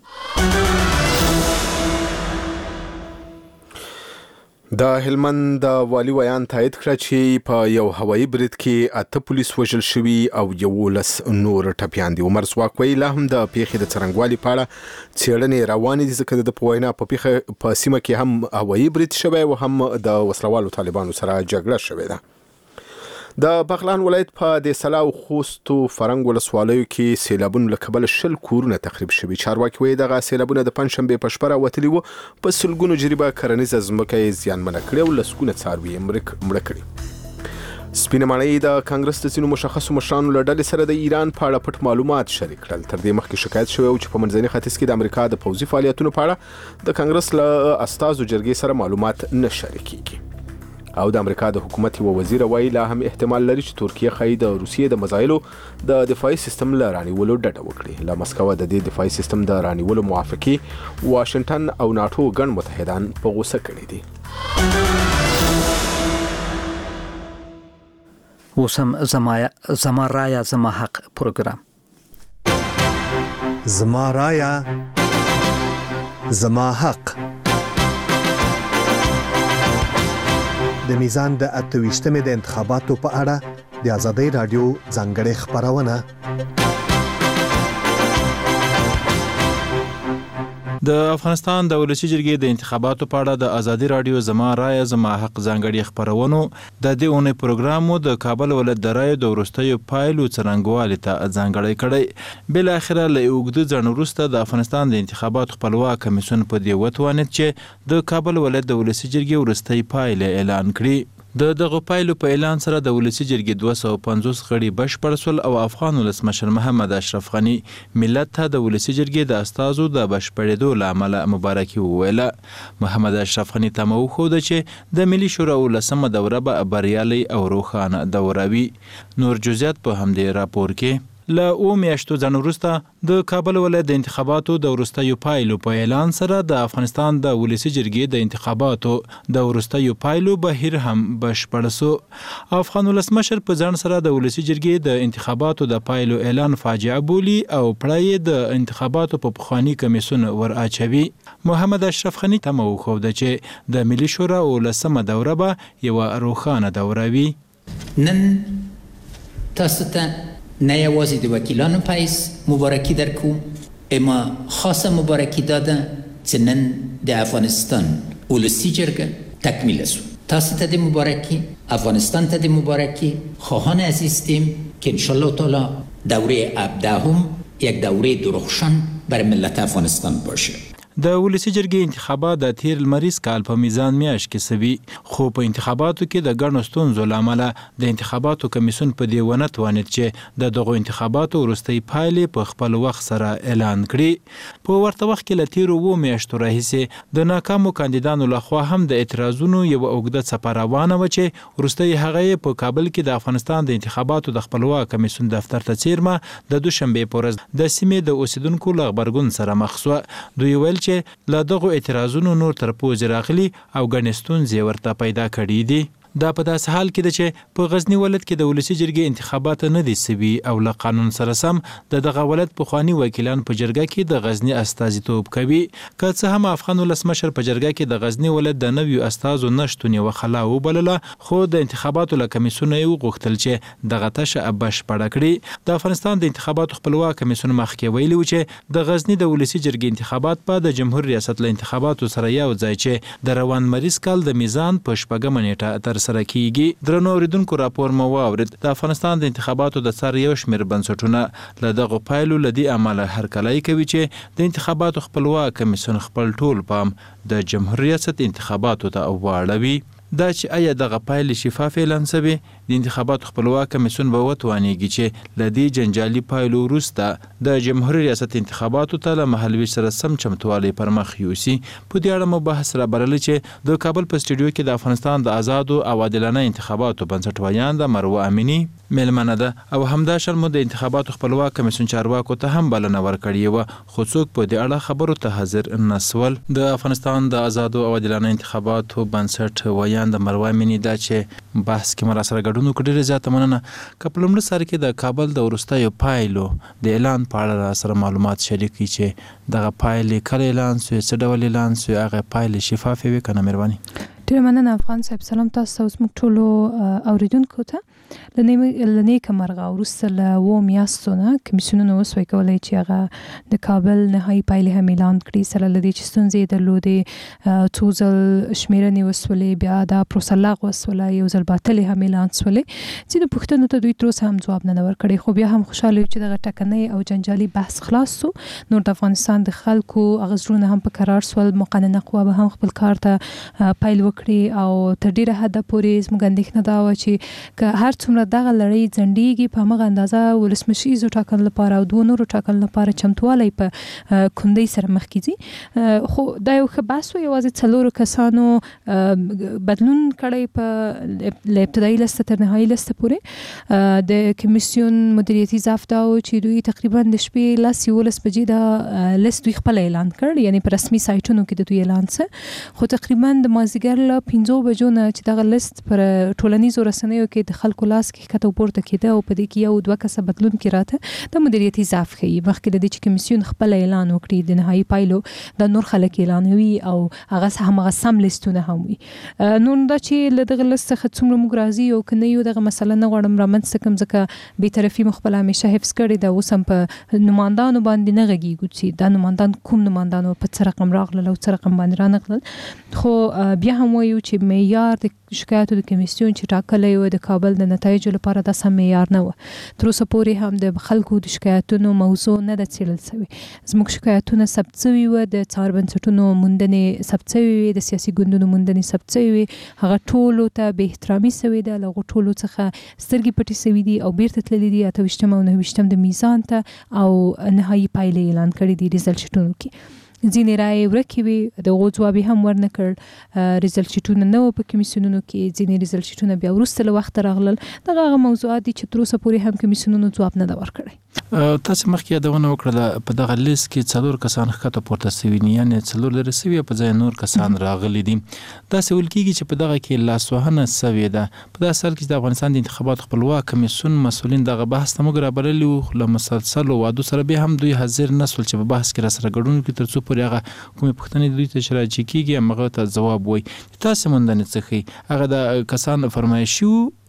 د هلمند د والی ویان تایید کړ چې په یو هوایي برید کې 8 پولیس وژل شوي او 11 نور ټپیان دي. عمر سواکوي لا هم د پیښې د څرنګوالي په اړه څېړنې روانې دي، ځکه د پوینا په پیښه په سیمه کې هم هوایي برید شوی او هم د وسلوالو طالبانو سره جګړه شوې ده. د بغلان ولایت په د سلاو خوستو فرنګ ولسوالیو کې سیلابونو له کبله 20 کورونه تخریب شوي. چارواکي وایي دغه سیلابونه د پنځشنبې په شپه راوتلي وو. په سلګونو جریبه کرنیزه ځمکه یې زیانمنه کړې او لسګونه څاروي یې مړه کړي. سپینه ماڼۍ د کانګرس د ځینو مشخصو مشرانو له ډلې سره د ایران په اړه پټ معلومات شریک کړل. تر دې مخکې شکایت شوی و چې په منځني ختیځ کې د امریکا د پوځي فعالیتونو په اړه د کانګرس له استازو جرګې سره معلومات نه شریکېږي. او د امریکا د حکومت یو وزیر وایي لا هم احتمال لري چې ترکیه ښایي د روسیې د مزایلو د دفاعي سیستم له رانیولو ډډه وکړي. له مسکو د دې دفاعي سیستم د رانیولو موافقې واشنگټن او ناتو ګڼ متحدان په غوسه کړي دي. اوسم زما رایا زما حق پروګرام. زما رایا زما حق. د میزان د 28مې د انتخاباتو په اړه د ازادي رادیو ځانګړې خبرونه. د افغانستان د ولسی جرګې د انتخاباتو په اړه د ازادي رادیو زما رای زما حق ځانګړي خبرونه د دې اونۍ پروګرامو د کابل ولایت د رای د ورستیو پایلو څرنګوالي ته ځانګړي کړي. بل اخره له اوږد ځنډ وروسته د افغانستان د انتخاباتو خپلواک کمیسیون په دې وتوانید چې د کابل ولایت د ولسی جرګې ورستۍ پایلې اعلان کړي. دغه پایلو په اعلان سره د ولسی جرګې 250 غړي بشپړ شول او افغان ولسمشر محمد اشرف غنی ملت ته د ولسی جرګې د استازو د بشپړېدو لامل مبارکي وویله. محمد اشرف غنی ته مو خو د چې د ملي شورا ولسمه دوره به بریالي او روښانه دوره وي. نور جزئیات په همدې راپور کې. له او میاشتو ځنډ وروسته د کابل ولایت د انتخاباتو د وروستیو پایلو په اعلان سره د افغانستان د ولسی جرګې د انتخاباتو د وروستیو پایلو بهیر هم بشپړ شو. افغان ولسمشر په ځان سره د ولسی جرګې د انتخاباتو د پایلو اعلان فاجعه بولی او پړای د انتخاباتو په پخوانی کمیسیون ور اچوي. محمد اشرف غنی ته مو خو د چې د ملي شورا ولسمه دوره به یو روښانه دوره وي. نن تاسو ته نه یوازې د وکیلانو پایس مبارکي درکو، اما خاصه مبارکي داده چې نن د افغانستان ولسی جرګه تکمیل شو. تاسو ته د مبارکي، افغانستان ته د مبارکي. خواهان عزیزیم که انشالله تعالی دوره 17 یک دوره درخشان بر ملت افغانستان باشه. د ولسی جرګې انتخابات د تیر لمریز کال په میزان میاشت کې سوي، خو په انتخاباتو کې د ګڼو ستونزو له امله د انتخاباتو کمیسیون په دې ونه توانید چې د دغو انتخاباتو وروستۍ پایلې په خپل وخت سره اعلان کړي. په ورته وخت کې له تیرو 2 میاشتو راهیسې د ناکامو کاندیدانو لخوا هم د اعتراضونو یو اوږده څپه روانه وه چې وروستۍ هغه په کابل کې د افغانستان د انتخاباتو د خپلواک کمیسیون دفتر ته څیرمه د دوشنبې په ورځ د سیمې د اوسیدونکو له غبرګون سره مخ شوه. دوی ویل چې له دغو اعتراضونو نور تر پوزې راغلي او ګڼې ستونزې ورته پیدا کړي دي. دا په داس حال کې د چې په غزنی ولایت کې د ولسی جرګې انتخابات نه دي سوي او له قانون سره سم دغه ولایت په خواني وکیلان په جرګه کې د غزنی استازیتوب کوي که څه هم افغان ولسمشر په جرګه کې د غزنی ولایت د نویو استازو نشټون یو خلا وبلله خو د انتخاباتو له کمیسیون یو غوښتل چې دغه تشه بشپړه کړي د افغانستان د انتخاباتو خپلواک کمیسیون مخکې ویلي و چې د غزنی د ولسی جرګې انتخابات په د جمهور ریاست له انتخاباتو سره یو ځای چې د روان مریض کال د میزان په شپږم نیټه تر سره کیږي درنو اوریدونکو راپور مو واورید د افغانستان د انتخاباتو د سر یو شمېر بنسټونه له دغه پایلو لدی عمله هرکلای کوي چې د انتخاباتو خپلواک کمیسیون خپل ټول پام د جمهور ریاست انتخاباتو ته واړوي دا چې آیا دغه پایلې شفاف اعلان شوي د انتخاباتو خپلواک کمیسیون به وتوانیږي چې لدی جنجالي پایلو وروسته د جمهور ریاست انتخاباتو ته له محلوي سره سم چمتووالی پر مخ یوسي په دې اړه مو بحث را برلی چې د کابل په سټوډیو کې د افغانستان د آزادو او عادلانه انتخاباتو بنسټپالان د مروه امینی ملمنه ده او همدا شل مو د انتخاباتو خپلواک کمیسیون چارواکو ته هم بلنه ورکړې و خو څوک په دې اړه خبرو ته حاضر نسول د افغانستان د آزادو او عادلانه انتخاباتو بنسټ ویان د مروه امینی دا چې بحث کې مرا سره ګډون وکړي زیاته مننه کپلمړ سره کې د کابل د ورستیو پایلو د اعلان په اړه سره معلومات شریک کړي چې دغه پایلې کله اعلان سوی څه ډول اعلان سوی هغه پایلې شفاف وي کنه مهرباني ډیر مننه افغان صاحب سلام تاسو اوس موږ ټول اوریدونکو ته لنی کمرغه ورسته له و میاشتونه کمیسیونونه وسوي کولای چې هغه د کابل نهایی پایلې هم اعلان کړي سره لدی چې ستونزې درلودې څو ځل شمیرنې وسولې بیا دا پروسه لغوه وسوله یو ځل باطلې هم اعلان سولې چې د پوښتنو ته دوی تر اوسه هم ځواب نه ورکړي خو بیا هم خوشاله یو چې دغه ټکنۍ او جنجالي بحث خلاص سو نور د افغانستان د خلکو اغزرونه هم په قرار سول مقننه قوه به هم خپل کار ته پایل وکړي او تر ډیره حد پورې زموږ اندېښنه دا و چې که هر څومره دغه لړۍ ځنډېږي په همغه اندازه ولسمشریزو ټاکنو لپاره او دوه نورو ټاکنو لپاره چمتوالی په کندۍ سره مخکې ځي خو دا یو ښه بحث و یوازې څلورو کسانو بدلون کړی په له ابتدایي لسته تر نهایي لسته پورې د کمیسیون مدیریتي ضعف دا و چې دوی تقریبا د شپې 11 بجې دا لست دوی خپل اعلان کړ یعنی په رسمي سایټونو کې د دوی اعلان څه خو تقریبا د مازیګر له 15 بجو نه چې دغه لست پر ټولنیزو رسنیو کې د خلکو لاس کې کته پورته کېده او په دې کې یو دوه کسه بدلون کې راته د مدیریتي ضعف ښیي مخکې د دې چې کمیسیون خپل اعلان وکړي د نهایي پایلو د نور خلک اعلانوي او هغه همغه سم لیستونه هم وي نو دا چې له دغه لست څخه څومره موږ راځي او که نه یو دغه مسله نه غواړم رامنځته کړم ځکه بېطرفي مو خپله همیشه حفظ کړې ده اوس هم په نمایندانو باندې نه غږېږو چې دا نمایندان کوم نمایندان په څه رقم راغلل او څه رقم باندې رانغلل خو بیا هم وایو چې معیار د شکایاتو د کمیسیون چې ټاکلی و د کابل د نتایجو لپاره دا سم معیار نه و تر اوسه پورې هم د خلکو د شکایتونو موضوع نه ده څېړل سوې زموږ شکایتونه ثبت سوي وه د څار بنسټونو موندنې ثبت سوي وې د سیاسي ګوندونو موندنې ثبت سوي وې هغه ټولو ته بې احترامي سوې ده له هغو ټولو څخه سترګې پټې سوي دي او بیرته تللي دي 28 او 29 د میزان ته او نهایي پایلې اعلان کړي دي ریزلټ شیټونو کې ځینې رایې ورکې وې د هغو ځواب یې هم ورنه کړ ریزلټ شیټونه نه وو په کمیسیونونو کې ځینې ریزلټ شیټونه بیا وروسته له وخته راغلل دغه هغه موضوعات دي چې تر اوسه پورې هم کمیسیونونو ځواب نه ده ورکړی تاسو مخکې یادونه وکړه په دغه لیست کې څلور کسان ښکته پورته سوي دي یعنې څلور لرې سوي په ځای نور کسان راغلي دي داسې ویل کېږي چې په دغه کې لاسوهنه سوې ده په داسې حال کې چې د افغانستان د انتخاباتو خپلواک کمیسیون مسؤلین دغه بحث ته موږ رابللي وو له مسلسلو وعدو سره بیا هم دوی حاضر نه سول چې په بحث کې راسره ګډون وکړي تر څو پورې هغه کومې پوښتنې دوی ته چې راجع کېږي همغه ته ځواب وایي تاسې موندنې څه ښیي هغه د کسان فرمایشي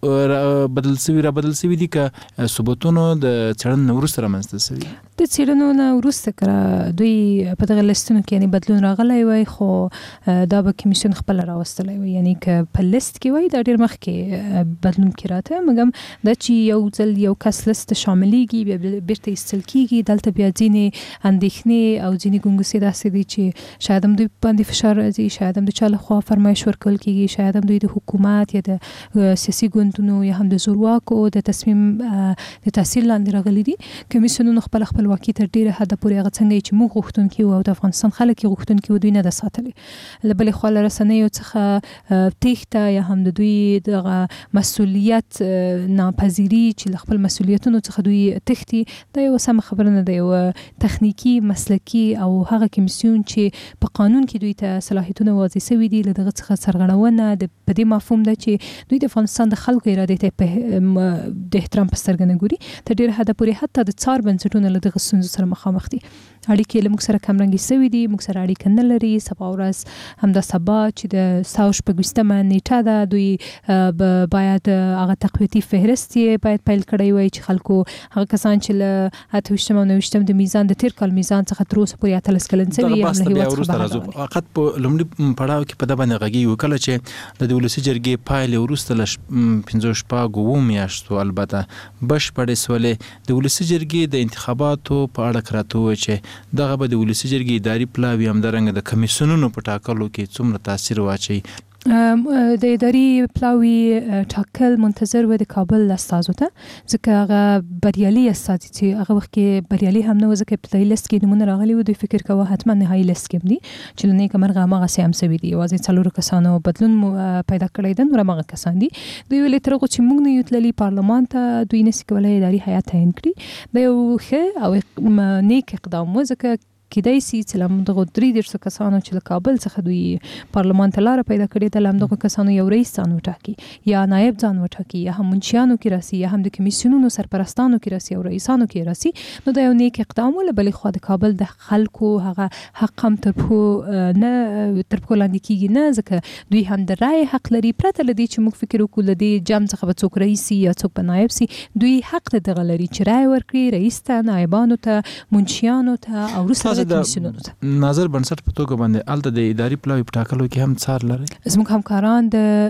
بدل سوي دي که ثبوتونو د څېړنې وروسته رامنځته سوي د څېړنو نه وروسته که دوی په دغه لیستونو کې یعنې بدلون راغلی وای خو دا به کمیسیون خپله راوستلی وای یعنې که په لیست کې وای دا ډېر مخکې بدلون کې راته مګم دا چې یو ځل یو کس لیست ته شاملیږي بیا بیرته ایستل کېږي دلته بیا ځینې اندېښنې او ځینې ګونګوسې داسې دي چې شاید هم دوی باندې فشار راځي شاید هم د چا لخوا فرمایش ورکول کېږي شاید هم دوی د حکومت یا د سیاسي ګوندونو یا هم د زورواکو د تصمیم د تاثیر لاندې راغلي دي کمیسیونونو خپلواکي تر ډیره حده پورې هغه څنګه چې موږ غوښتونکي وو او د افغانستان خلک یې غوښتونکي وو دوی نه ده ساتلې له بلې خوا له رسنیو څخه تېښته یا هم د دوی دغه مسؤلیت ناپذیري چې له خپل مسؤلیتونو څخه دوی تښتي دا یوه سمه خبره نه ده یوه تخنیکي مسلکي او هغه کمیسیون چې په قانون کې دوی ته صلاحیتونه واضح سوي دي له دغه څخه سرغړونه د په دې مفهوم ده چې دوی د افغانستان د خلکو اراده ته د احترام په سترګه نه ګوري تر ډېر حده پورې حتی د څار بنسټونو له دغه ستونزو سره مخامخ دي اړیکې له موږ سره کمرنګي سوي دي موږ سره اړیکه نه لري سبا ورځ همدا سبا چې د 26 نیټه ده دوی باید هغه تقویتي فهرست باید پیل کړی وي چې خلکو هغه کسان چې له 28 او 29 د میزان د تیر کال میزان څخه تر اوسه پورې اتلس کلن سوي هم له هیواد څخه راځو فقط په لومړي پړاو کې په دغه باندې غږی وکړه چې د ولسی جرګې پایلې ورسته ل 15 میاشتو البته بشپړې سولې د ولسی جرګې د انتخاباتو په اړه کراته چې دغه به د ولسی جرګې اداري پلاوی هم درنګ د کمیسیونونو په ټاکلو کې څومره تاثیر واچي د اداري پلاوی ټاکل منتظر و د کابل استازو ته ځکه هغه بریالي استاد چې هغه وخت کې بریالي هم نه و ځکه ابتدایي لیست کې نمونه راغلي و دوی فکر کوه حتما نهایي لیست کې دي چې لنې کمرغه هغه سم سوي دي یوازې څلور کسانو بدلون پیدا کړی دي نور هغه کسان دي دوی ولې ترغه چې موږ نه یوتللی پارلمان ته دوی نسی کولای اداري هیئت تعیین کړي د یو ښه او نیک اقدام و ځکه کېدای شي چې لمدغه 3 کسانو چې له کابل څخه دوی پارلمان ته لار پیدا کړې ده لمدغه کسانو یو رئیس ځان وټاکي یا نائب ځان وټاکي یا هم منشیانو کې راسي یا هم د کمیسیونونو سرپرستانو کې راسي او رئیسانو کې راسي نو دا یو نیک اقدام ول بلې خو د کابل د خلکو هغه حق هم تر په لاندې کېږي نه ځکه دوی هم د رائے حق لري پرته لدی چې موږ فکر وکړو لدی جام څخه به څوک رئیس یا څوک به نائب سي دوی حق دغه لري چې رائے ورکړي رئیس ته نائبانو ته منشیانو ته او د نظر بنسټ په توګه باندې الته د اداري پلاوی په ټاکلو کې هم څار لري زموږ همکاران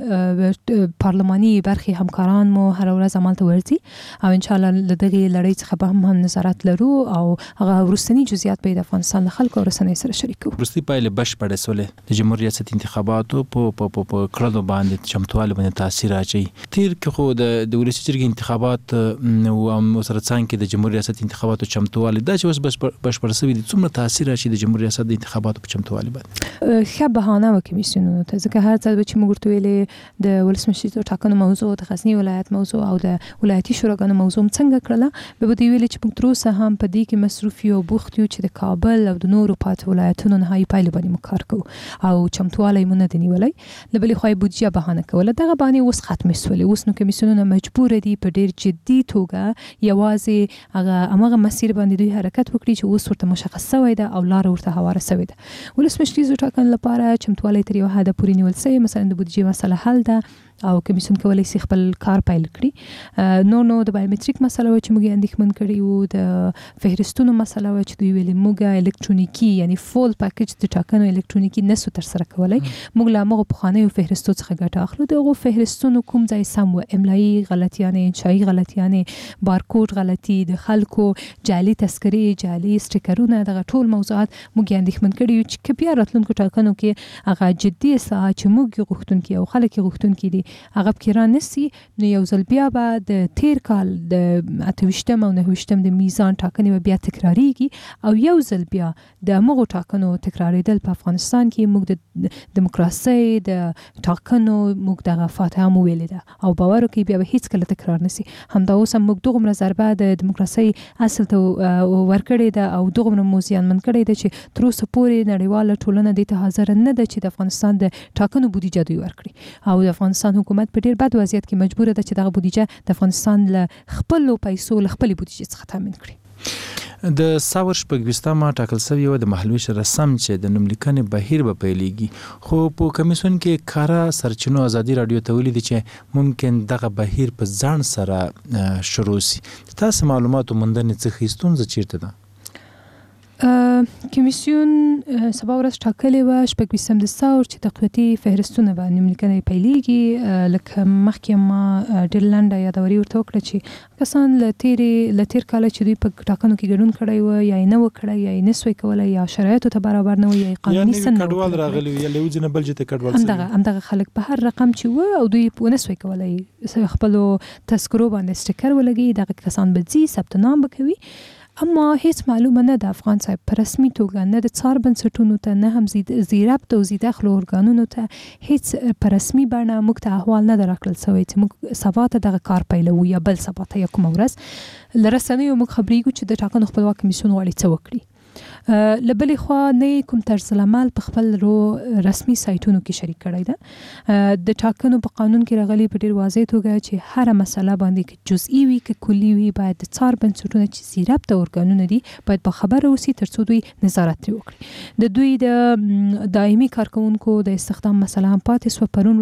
د پارلماني برخې همکاران مو هر ورځ عمل ته ورځي او ان شاء الله لدغه لړۍ څخه به هم نظارت لرو او هغه ورستنی جزئیات به د افغانستان خلکو رسنۍ سره شریکو ورستي پایلې بشپړې سولې د جمهوریت ریاست انتخاباتو په کړهلو باندې چمتووالی باندې تاثیر اچي تیر کې خو د ولسی جرګې انتخابات او سره څنګه د جمهوریت ریاست انتخاباتو چمتووالی دا چې اوس بشپړ شوی دي څومره تاثیر راشي د جمهوریت ریاست د انتخاباتو په چمتووالي باندې ښه بهانه و کمیسیونونو ته ځکه هر ځل چې موږ ورته ویلې د ولسمشر ټاکنو موضوع د غزنی ولایت موضوع او د ولایتي شوراګانو موضوع څنګه کړله به دوی ویلې چې موږ تر اوسه هم په دې کې مصروف یو بوخت یو چې د کابل او د نورو پات ولایتونو نهایي پایلې باندې مکار کوو او چمتووالی مونږ نه دی نیولای لبلې خو بودجه بهانه کوله دغه باندې اوس ختم شولې اوس نو کمیسیونونه مجبور دي په ډیر جدي توګه یوازې هغه مسیر باندې دوی حرکت وکړي چې اوس ورته مشخص شوی ده او لار ورته هواره شوی ده ولسمشر ټاکنې لپاره چمتووالی تر یو حد پورې نیول شوی مثلا د بودجه مسله حل ده او کمیسیون کولای شي خپل کار پیل کړي نو د بایومټریک مسله چې موږ اندېښمن کړی وو د فهرستونو مسله چې دوی ویلي موږ الکترونیکی یعنی فول پاکیج د ټاکنو الکترونیکی نسو تر سره کولای موږ لا موږ په خانه فهرستو څخه ګټه اخلو دغه فهرستونو کوم ځای سم و املایي غلطیانه انشائي غلطیانه بارکوډ غلطي د خلکو جعلي تذکرې جعلي سټیکرونه دغه ټول موضوعات موږ اندېښمن کړی چې کبیا راتلونکو ټاکنو کې هغه جدي ساعه چې موږ غوښتونکو او خلک غوښتونکو دي هغه پکې نسی نو یو ځل بیا به د تیر کال د 28 او 29 د میزان ټاکنې بیا تکراریږي او یو ځل بیا د مغو ټاکنو تکراریدل په افغانستان کې موږ د دیموکراسي د ټاکنو موږ د فاتحه مو ویل ده او باور کوي بیا به هیڅ کله تکرار نسی همدا اوس موږ دغه ضربه د دیموکراسي اصل ته ورکړې ده او دغه موزیان من کړی ده چې تر اوسه پورې نړیواله ټولنه د ته حاضر نه ده چې د افغانستان د ټاکنو بودیجه دوی ورکړي او د افغانستان حکومت په ډیر بد وضعیت کې مجبور ده چې دغه بودیجه د افغانستان له خپل پیسو له خپل بودیجه څخه تامین کړي د ساور شپږ ټاکل شوی و د محلویش رسم چې د نوملیکنې بهیر به پیلېږي خو په کمیسیون کې کارا سرچینو ازادي رادیو ته ویلي چې ممکن دغه بهیر په ځان سره شروع شي تاسو معلوماتو موندنې څخه ستونزه چیرته ده کمیسیون سبا ورځ ټاکلې و شپږ د ساور چې تقویتي فهرستونه به نوملیکنې پیلېږي لکه مخکې ما ډېر لنډه یادوري ورته وکړه چې کسان له تیر کاله چې دوی په ټاکنو کې ګډون کړی و یا نه و کړی یا نه سوی کولای یا شرایطو ته برابر نه و یا قانوني سن کډوال راغلی یا له وجنه بل جته کډوال همدغه خلک په هر رقم چې و او دوی نه سوی کولای خپل تذکرو باندې سټیکر ولګي دغه کسان به ځي ثبت نام وکوي اما هیڅ معلومه نه ده افغان صاحب په رسمي توګه نه د څار بنسټونو ته نه هم زیربط او زیداخلو ارګانونو ته هیڅ په رسمي بڼه موږ ته احوال نه درکړل شوی چې موږ سبا ته دغه کار پیلوو یا بل سبا ته یا کومه ورځ له رسنیو موږ خبرېږو چې د ټاکنو خپلواک کمیسیون غواړي څه وکړي لبلې خو نه کوم طرز العمل په خپل رسمي سایټونو کې شریک کړی ده. د ټاکنو په قانون کې راغلي په ډیر واضح توګه چې هر مسله باندې کې جزئی وي کې کلی وي باید د څار بنسټونه چې زیربط ارګانونه دي باید په خبره اوسي ترڅو دوی نظارت وکړي. د دوی د دایمي کارکونکو د استخدام مسله هم پاتې سو. پرون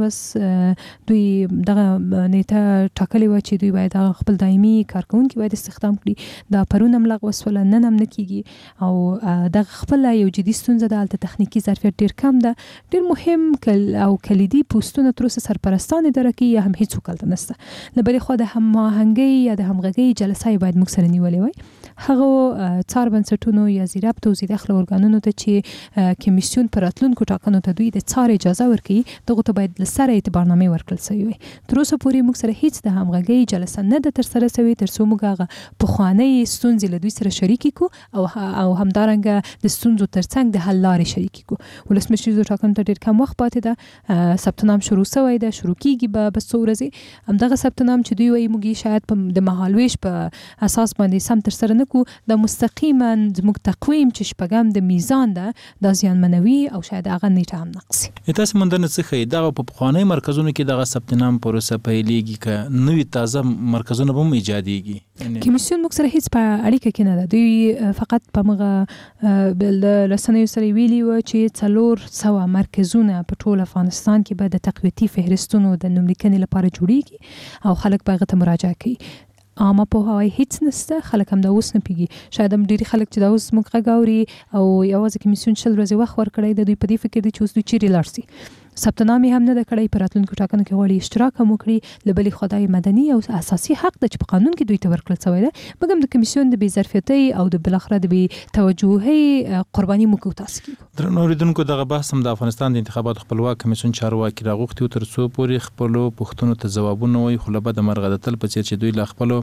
ورځ دوی دغه نیټه ټاکلې و چې دوی باید خپل دایمي کارکونکو باید استخدام کړي. دا پرون هم لغوه وسول نن هم نکېږي او د خپل یو جدي ستونزه د الته تخنیکی ظرفیت ډیر کم ده. ډیر مهم او کلیدي پوسټونه تر اوسه سرپرستان اداره کوي یا هم هیڅ وکړه نشته. نه بلې خو د هماهنګي یا د همغږي جلسه باید موږ سره نیولې وای. هغه څار بنسټونو یا زیربط او داخله ارګانونو ته چې کمیسیون پر راتلونکو ټاکنو ته دوی د څار اجازه ورکړي دغه ته باید لسره اعتبارنامه ورکړل شي وي. تر اوسه پورې موږ سره هیڅ د همغږي جلسه نه د تر سره شوی تر څو موږ هغه په خواني ستونزې له دوی سره شریک کو او همدارنګه د ستونزو ترڅنګ د حل لارې شریک کو. ولسمشر ټاکنو ته ډیر کم وخت پاتې ده. ثبت نام شروع شوی ده، شروع کیږي به څو ورځې. همدغه ثبت نام چې دوی وایي موږ شاید په د مهالويش په اساس باندې سم تر سره نکو د مستقیما زموږ تقویم چې شپږم د میزان ده د زیانمنوي او شاید هغه نیټه هم نقصي. تاسو مندنه څه دا په خوانی مرکزونو کې دغه ثبت نام پروسه پیلېږي ک نوې تازه مرکزونه به ایجاديږي. کمیسیون موږ سره هیڅ په اړیکه کې نه ده. دوی فقط په مغه بل رسنیو سره ویلي و چې 400 مرکزونه په ټول افغانستان کې به د تقویتي فهرستونو د نوملیکنې لپاره جوړیږي او خلک به هغه ته مراجعه کوي. عامه په هواي هیڅ نشته. خلک هم دا اوس نه پیږي. شاید هم ډیری خلک چې دا اوس موږ غاوري او یوازې کمیسیون شل ورځې وخت ورکړی د دوی په دې فکر دي چې اوس دوی چیرې لاړ شي. ثبت نام هم نه د کړی پر راتلونکو ټاکنو کې غواړي اشتراک هم وکړي. لبلې خدای مدني او اساسي حق د چې په قانون کې دوی ته ورکړل شوی ده. مګم د کمیسیون د بې ظرفیتۍ او د بلخره د بې توجهي قرباني موږ تاسو کیږو. درنو ریدونکو دغه بحث هم د افغانستان د انتخاباتو خپلواک کمیسیون چارواکي راغوښتي تر څو پورې خپل پوښتنو ته ځوابونه وي. خو لبد مرغه د تل په څیر چې دوی لا خپل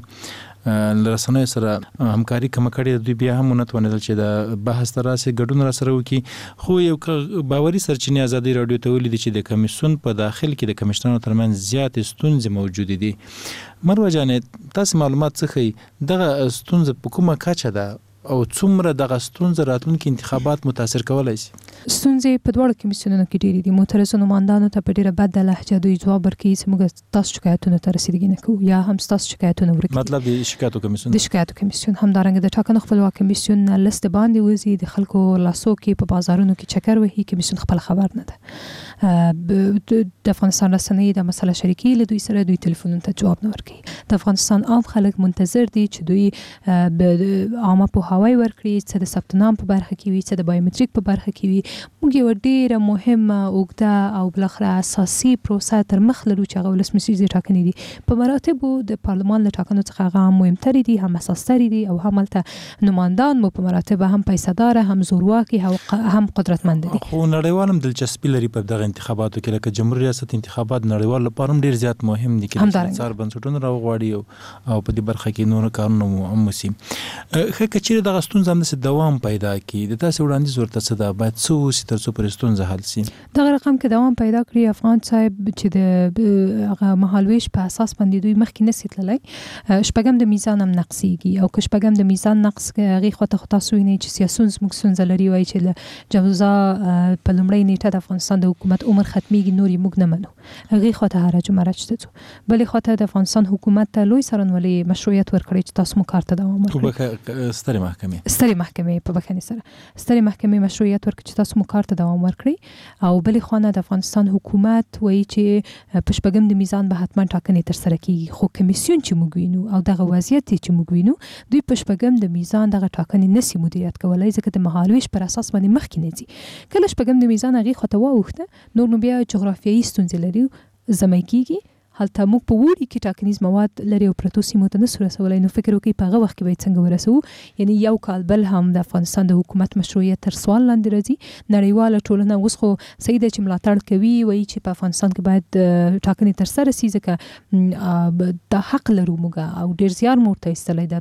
لرسنوي سره همکاري کوم کړي دوی بیا هم نه توانیدل چې د بحث تراسه ګډون را سره وکي. خو یو باوري سرچینې ازادي رادیو ته ولید چې د کمیسیون په داخل کې د کمشنانو ترمنځ زیات ستونزې موجود دي. مروه جانې تاسو معلومات څخه دغه ستونزې په کومه کچه ده او څومره دغه ستونزې راتلونکي انتخابات متاثر کولای شي؟ ستونزې په دواړو کمیسیونونو کې ډېرې دي. معترضو نمایندانو ته په ډېره بده لهجه دوی ځواب ورکوي چې موږ تاسو شکایتونه ته رسیدګي نه کوو یا هم تاسو شکایتونه ورکوي. مطلب د شکایتو کمیسیون همدارنګه د ټاکنو خپلواک کمیسیون نه لست باندې وزي د خلکو لاسو کې په بازارونو کې چکر وهي. کمیسیون خپل خبر نه ده. د افغانستان رسنۍ د مسله شریکي له دوی سره دوی ټلیفون ته جواب نه ورکوي. د افغانستان عام خلک منتظر دي چې دوی عامه په هواي ورکړي چې د ثبت نام په برخه کې وي چې د بایومټریک په برخه کې وي. موږ یو ډیره مهمه اوږده او بلخره اساسي پروسه تر مخ لرو چې هغه ولسمشر ټاکنې دي. په مراتبو د پارلمان له ټاکنو څخه هغه هم مهمتري دي، هم اساسي دي او هم البته نمایندان مو په مراتب هم پیسدار هم زورواکي هم قدرتمند دي. خو نړیوال هم دلچسپي لري په دغه انتخاباتو کې لکه جمهوریت ریاست انتخابات نړیوال لپاره هم ډیر زیات مهم دي چې څار بنسټونه راوغواړي او په دې برخه کې نور کارونه هم وسی. کچېره دغه ستونزه هم د دوام پیدا کی د تاسو وړاندیز ورته څه ده باید څه وسی تر څو پر ستونزه حل شي. دغه رقم کې دوام پیدا کړی افغان صاحب چې د هغه مهالويش په اساس باندې دوی مخکې نسیتللی. شپږم د میزان هم نقصيږي او که شپږم د میزان نقص هغه خو تاسو وینئ چې سیاسون زموږ ستونزه لري وایي چې جوزا په لومړۍ نیټه د افغانستان د حکومت عمر ختميږي نور یې موږ نه منو. هغه خو ته هرج مرج ته بلې خو ته د افغانستان حکومت ته لوی سرنولي مشروعیت ورکړي چې تاسو مو کار ته دوام ورکړئ. سترې محکمې په بخښنې سره سترې محکمې مشروعیت ورکړي چې تاسو مو کار ته دوام ورکړي او بلې خو نه د افغانستان حکومت وایي چې په شپږم د میزان به حتما ټاکنې تر سره کیږي. خو کمیسیون چې موږ وینو او دغه وضعیت چې موږ وینو دوی په شپږم د میزان دغه ټاکنې نسی مدیریت کولای ځکه د مهالويش پر اساس باندې مخکې نه ځي. کله شپږم د میزان هغه خو ته واوښته نور نو بیا جغرافیایي ستونزې لري زمای کیږي. هلته موږ په وړي کې ټاکنیز مواد لري او پروتو سیمو ته نسو رسولای. نو فکر وکړئ په هغه وخت کې به څنګه ورسو. یعنی یو کال بل هم د افغانستان د حکومت مشروعیت تر سوال لاندې راځي. نړیواله ټولنه اوس خو سیده چې ملاتړ کوي وایي چې په افغانستان کې باید ټاکنې تر سره شي ځکه د حق لرو موږ او ډیر زیار مورته ایستلی ده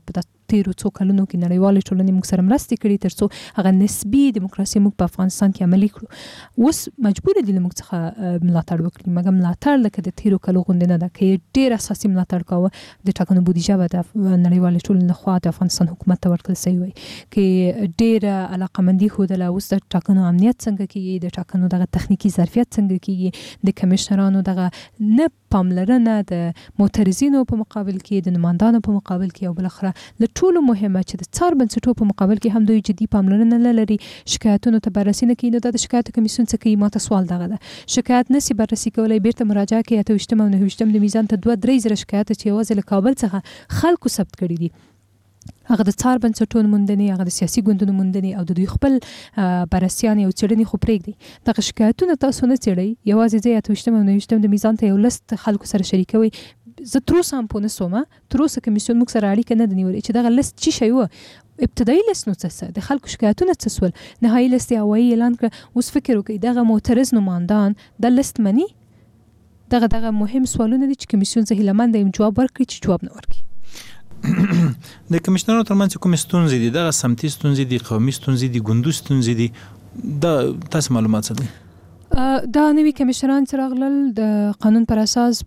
تیرو څو کلونو کې نړیوال ټولنې موږ سره مرستې کړې ترڅو هغه نسبی دیموکراسي موږ په افغانستان کې عملي کړو. اوس مجبور دي موږ څخه ملاتړ وکړي، مګر ملاتړ لکه د تیرو کلو غوندې نه ده. کې ډېر اساسي ملاتړ کاوه د ټاکنو بودیجه به د نړیوال ټولنې لخوا د افغانستان حکومت ته ورکړل سوی وي، کې ډېره علاقمندي ښودله. اوس د ټاکنو امنیت څنګه کېږي، د ټاکنو دغه تخنیکي ظرفیت څنګه کېږي، د کمیشنرانو دغه نه پاملرنه د معترضینو په مقابل کې، د نمایندانو په مقابل کې، او بالاخره له ټولو مهمه چې د څار بنسټونو په مقابل کې هم دوی جدي پاملرنه نه لري، شکایتونو ته بررسي نه کوي. نو دا د شکایتو کمیسیون څه کوي؟ ماته سوال دغه ده، شکایت نشي بررسي کولی، بیرته مراجعه کوي 28 او 29 د میزان ته 2-3 زره شکایت چې یوازې له کابل څخه خلکو ثبت کړي دي، هغه د څار بنسټونو موندنې، هغه د سیاسي ګوندونو موندنې او د دوی خپل بررسیان او څېړنې خو پرېږدي. دغه شکایتونه تاسو نه څېړئ، یوازې زه 28 او 29 د میزان ته یو لست خلکو سره شریکوي. زه تر اوسه هم پوه نه سوم، تر اوسه کمیسیون موږ سره اړیکه نه ده نیولې چې دغه لست څه شی و، ابتدایي لست نو څه د خلکو شکایتونه څه سول، نهایي لست یې هوایي اعلان کړ. اوس فکر وکړئ دغه معترض نمایندان دا لست مني؟ دغه مهم سوالونه دي چې کمیسیون زه هیله منده یم جواب ورکړي، چې جواب نه ورکړي. د کمیشنرانو ترمنځ کومې ستونزې دي؟ دغه سمتي ستونزې دي، قومي ستونزې دي، ګوندو ستونزې دي، دا تاسو معلومات څه دي؟ دا نوي کمیشنران چې راغلل د قانون پر اساس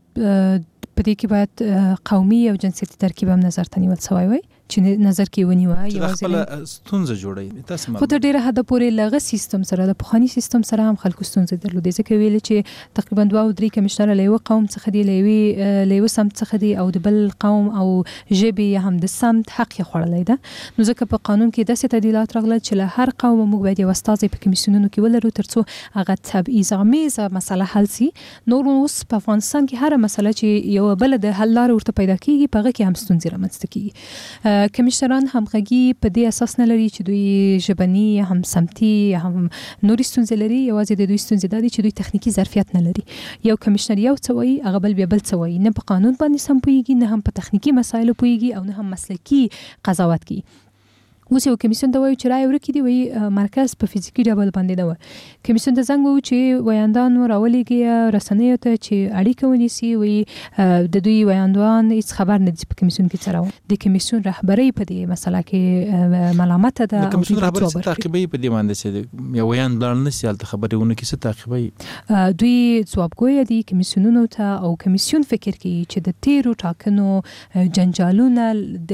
په دې کې باید قومي او جنسیتي ترکیب هم نظر ته نیول سوی وي، چې نظر کې ونیوه. یوازې خپل ستونزه جوړوي. تاسو خو تر ډېره حده پورې لغه سیستم سره د پخواني سیستم سره هم خلکو ستونزې درلودې، ځکه ویل چې تقریبا 2 او 3 کمیشنره له یو قوم څخه دی، له یو سمت څخه دی، او د بل قوم او ژبې هم د سمت حق یې خوړلی ده. نو ځکه په قانون کې داسې تعدیلات راغلل چې له هر قوم موږ باید یو استازی په کمیسیونونو کې ولرو ترڅو هغه تبعیض‌آمیزه مسله حل سي. نور اوس په افغانستان کې هر مسله چې یو بل د حل لار ورته پیدا کیږي، په هغه کې هم ستونزې رامنځته کیږي. کمیشنران همغږي په دې اساس نه لري چې دوی ژبني هم سمتي هم نورې ستونزې لري، یوازې د دوی ستونزې دا دي چې دوی تخنیکي ظرفیت نه لري. یو کمیشنر یو څه وایي، هغه بل بیا بل څه وایي، نه په قانون باندې سم پوهیږي، نه هم په تخنیکي مسایلو پوهیږي، او نه هم مسلکي قضاوت کوي. اوس یو کمیسیون ته وایي چې رایې ورکې دي، وایي مرکز په فزیکي ډول باندې نه و. کمیسیون ته زنګ وو چې ویاندان راولېږي رسنیو ته چې اړیکه ونیسي، وایي د دوی ویاندوان هیڅ خبر نه دي په کمیسیون کې څه راو. د کمیسیون رهبرۍ په دې مسله کې ملامته ده. د کمیسیون رهبرۍ څه تعقیبوي په دې باندې چې یو ویاند لاړ نشي هلته خبرې ونه کړي، څه تعقیبوي؟ دوی ځوابګویه دي کمیسیونونو ته، او کمیسیون فکر کوي چې د تیرو ټاکنو جنجالونه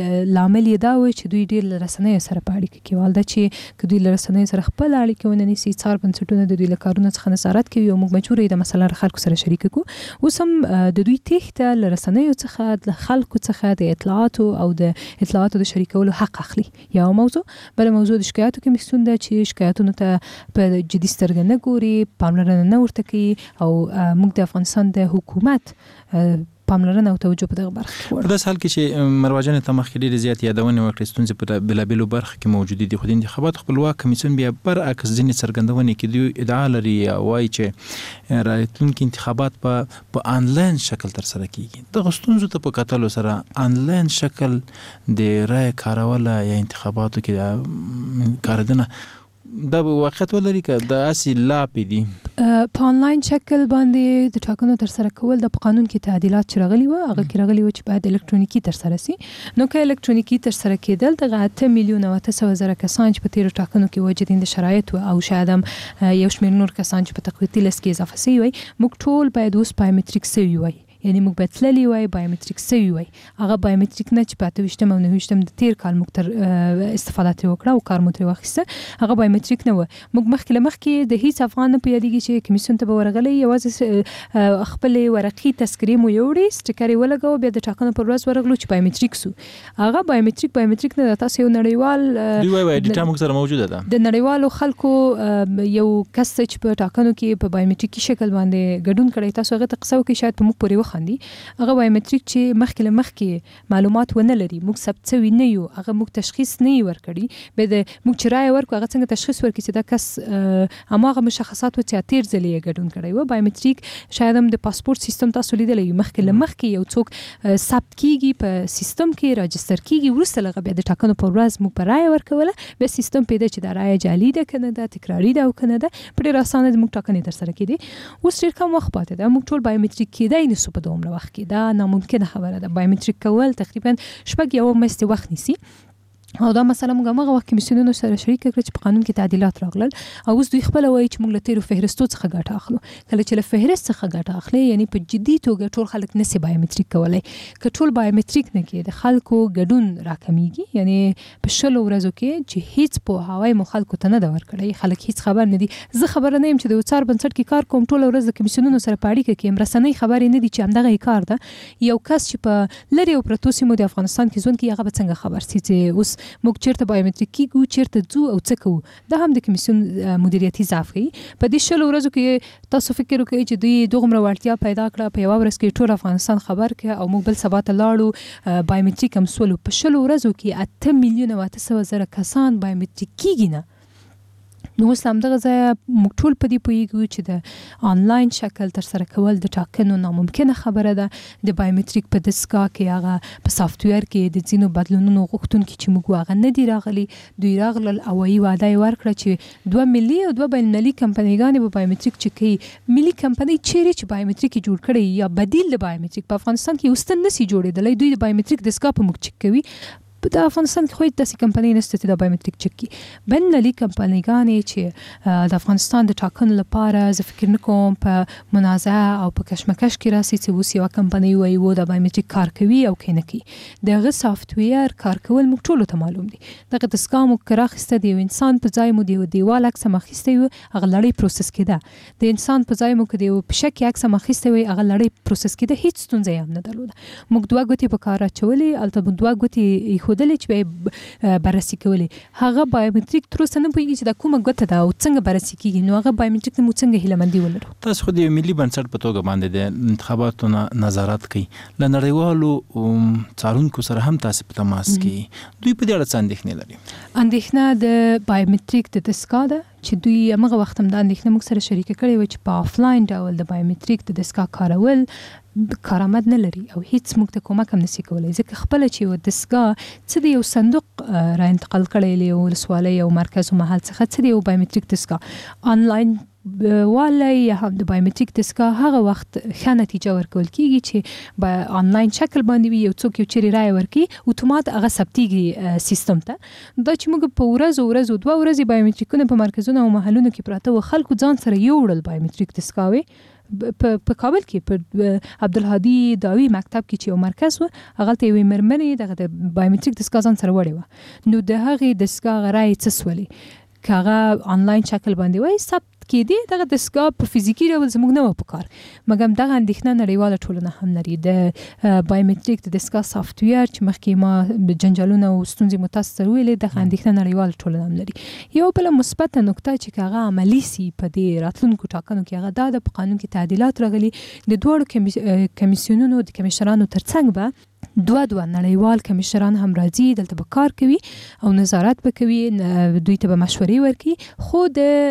لامل یې دا و چې دوی ډېر له رسنیو سره په اړیکه کې والده، چې که دوی له رسنیو سره خپل اړیکه ونه نیسي، څار بنسټونه د دوی له کارونو څخه نظارت کوي، او موږ مجبور یو د مسله خلکو سره شریکه کړو. اوس هم د دوی تېښته له رسنیو څخه، د خلکو څخه د اطلاعاتو او د اطلاعاتو د شریکولو حق اخلي. یو موضوع. بل موضوع د شکایتو کمیسیون ده چې شکایتونو ته په جدي سترګه نه ګوري، پاملرنه نه ورته کوي، او موږ د افغانستان د حکومت پاملرنه او توجه په دغه برخه کې په داس حال کې چې مروجن ته مخکې ډېرې زیات یادونه وکړې ستونزې په بلابلو برخه کې موجود دي، خو د انتخاباتو خپلواک کمیسیون بیا برعکس ځینې څرګندونې کې دوی ادعا لري او وایي چې راتلونکي انتخابات په آنلاین شکل ترسره کیږي. دغه ستونزو ته په کتلو سره آنلاین شکل د رای کارول یا انتخاباتو کې کاردنه دا به واقعیت ولري که د اسی لاپې دي؟ په آنلاین شکل باندې د ټاکنو ترسره کول د قانون کې تعدیلات چې راغلي وو، هغه کې راغلي وو چې باید الکترونیکي ترسره سي. نو که الکترونیکي ترسره کېدل دغه 8,900,000 کسان چې په تیرو ټاکنو کې واجدین د شرایط او شاید هم یو شمېر نور کسان چې په تقویتي لست کې اضافه سوي وي، موږ ټول باید اوس بایومټریک سوي وي، یعنی موږ باید تللی وای بایومټریک سوي وای. هغه بایومټریک نه چې په 28 او 29 د تیر کال موږ تر استفاده ترې وکړه او کار مو ترې واخیسته، هغه بایومټریک نه و. موږ مخکې د هیڅ افغان نه پوهېدېږي چې کمیسیون ته به ورغلی، یوازې خپلې ورقي تذکرې مو یوړې، سټیکر یې ولګاوه، بیا د ټاکنو پر ورځ ورغلو چې بایومټریک سو. هغه بایومټریک نه ده، تاسو یو نړیوال دوی وایي ډیټا موږ سره موجوده ده. د نړیوالو خلکو یو کس چې په ټاکنو کې په بایومټریکي شکل باندې ګډون کړی، تاسو هغه ته قصه وکړئ شاید په موږ پورې خندي. هغه بایومټریک چې مخکې معلومات ونه لري، موږ ثبت شوي نه یو، هغه موږ تشخیص نه یې ورکړي، به د موږ چې رایه ورکړو هغه څنګه تشخیص ورکړي چې دا کس هماغه مشخصات و چې تیر ځلې یې ګډون کړی و. بایومټریک شاید هم د پاسپورت سیستم تاسو لیدلی یو، مخکې یو څوک ثبت کیږي په سیستم کې، راجستر کیږي، وروسته لغه بیا د ټاکنو پر ورځ موږ په رایه ورکوله، بیا سیستم پیدا چې دا رایه جعلي ده که نه ده، تکراري ده او که نه ده، په ډېر اسانه موږ ټاکنې ترسره کېدې. اوس ډېر کم وخت پاتې ده، موږ ټول بایومټریک کېدای نشو په دومره وخت کې، دا ناممکنه خبره ده. بایومټریک کول تقریبا 6 میاشتې وخت نیسي. او دا مسله موږ هغه وخت کمیسیونونو سره شریک کړ چې په قانون کې تعدیلات راغلل او اوس دوی خپل وایي چې موږ له تیرو فهرستو څخه ګټه اخلو. کله چې له فهرست څخه ګټه اخلي یعنی په جدي توګه ټول خلک نسی بایومټریک کولای، که ټول بایومټریک نه کې د خلکو ګډون راکمیږي، یعنی په 20 ورځو کې چې هیڅ په هواي مو خلکو ته نه دا ورکړي، خلک هیڅ خبر نه دي. زه خبر نه یم چې د وڅار بنسټ کې کار کوم، ټول ورځ د کمیسیونونو سره پاړی کې مرسنۍ خبرې نه دي چې همدغه کار ده. یو کس چې په لری او پرتو سیمو د افغانستان کې ځون کې هغه به څنګه خبر سي چې اوس موږ چیرته بایومټریک کیږو، چیرته ځو او څه کوو. دا هم د کمیسیون مدیریتي ضعف دی. په دې 20 ورځو کې تاسو فکر وکړئ چې دوی دغه وړتیا پیدا کړه، په یو ورځ کې ټول افغانستان خبر کړ او موږ بل سبا ته لاړو بایومټریک هم سولو. په 20 ورځو کې 8 میلیون او 800 زره کسان بایومټریک کیږي نه. نو اوس همدغه ځای موږ ټول په دې پوهیږو چې د آنلاین شکل تر سره کول د ټاکنو ناممکنه خبره ده. د بایومټریک په دستګاه کې هغه په سافټویر کې د ځینو بدلونونو غوښتونکي چې موږ هغه نه دي راغلي، دوی راغلل او وایي وعده یې ورکړه چې 2 ملي او 2 بینالمللي کمپنیګانې به بایومټریک چک کوي. ملي کمپنۍ چیرې چې بایومټریک جوړ کړي یا بدیل د بایومټریک په افغانستان کې اوس نسی جوړېدلی، دوی د بایومټریک دستګاه په موږ چک کوي. په افغانستان کې خو داسې کمپنۍ نشته چې د بایومټریک چک کړي. بینالمللي کمپنیګانې چې د افغانستان د ټاکنو لپاره زه فکر نه کوم په منازعه او په کشمکش کې راسي چې اوس یوه کمپنۍ وایي و د بایومټریک کار کوي او که نه کوي. دغه سافټویر کار کول موږ ټولو ته معلوم دي. دغه دستګاه موږ که راخیسته د یو انسان په ځای مو د یو دیوال عکس هم اخیستی وي هغه لړۍ پروسس کېده، د انسان په ځای مو که د یو پشکې عکس هم اخیستی وي هغه لړۍ پروسس کېده، هیڅ ستونزه یې هم نه درلوده. موږ 2 ګوتې په کار اچولې، هلته مو 2 ګوتې خودلې چې بررسي کولې. هغه بایومټریک تر اوسه نه پوهېږي چې دا کومه ګوته ده او څنګه بررسي کېږي. نو هغه بایومټریک نه موږ څنګه هیلهمندي ولرو. تاسو خو د ملي بنسټ په توګه باندې د انتخاباتو نظارت کوي، له نړیوالو څارونکو سره هم تاسو په تماس کې، دوی په دې اړه څه اندېښنې لري؟ اندېښنه د بایومټریک د دستګاه ده چې دوی هغه وخت هم د اندېښنه موږ سره شریکه کړې وه چې په آفلاین ډول د بایومټریک د دستګاه کارول کارآمد نه لري او هیڅ موږ ته کومک هم نشي کولی، ځکه خپله چې یو دستګاه څه د یو صندوق را انتقال کړی له یو ولسوالۍ او مرکز او محل څخه، څه د یو بایومټریک دستګاه آنلاین والی یا هم د بایومټریک دستګاه هغه وخت ښه نتیجه ورکول کېږي چې په آنلاین شکل باندې وي. یو څوک یو چیرې رایه ورکړي اتومات هغه ثبتېږي سیستم ته. دا چې موږ په ورځو 2 ورځې بایومټریکونه په مرکزونو او محلونو کې پراته و، خلکو ځان سره یوړل بایومټریک دستګاوې. په کابل کې په عبدالهادي داوی مکتب کې چې یو مرکز و هغه ته یوې مېرمنې دغه د بایومټریک دستګاه ځان سره وړې وه. نو د هغې دستګاه رایې څه سولې که هغه آنلاین شکل باندې وایي ثبت کېدې، دغه دستګاه په فزیکي ډول زموږ نه و په کار. مګر دغه اندېښنه نړیواله ټولنه هم لري. د بایومټریک د دستګاه سافټویر چې مخکې ما جنجالونه او ستونزې مو تاسو سره ویلې، دغه اندېښنه نړیواله ټولنه هم لري. یو بله مثبته نکته چې که هغه عملي سي په دې راتلونکو ټاکنو کې هغه دا ده په قانون کې تعدیلات راغلي. د دواړو کمیسیونونو د کمیشنرانو ترڅنګ به 2 نړیوال کمیشنران هم راځي، دلته به کار کوي او نظارت به کوي، دوی ته به مشورې ورکړي، خو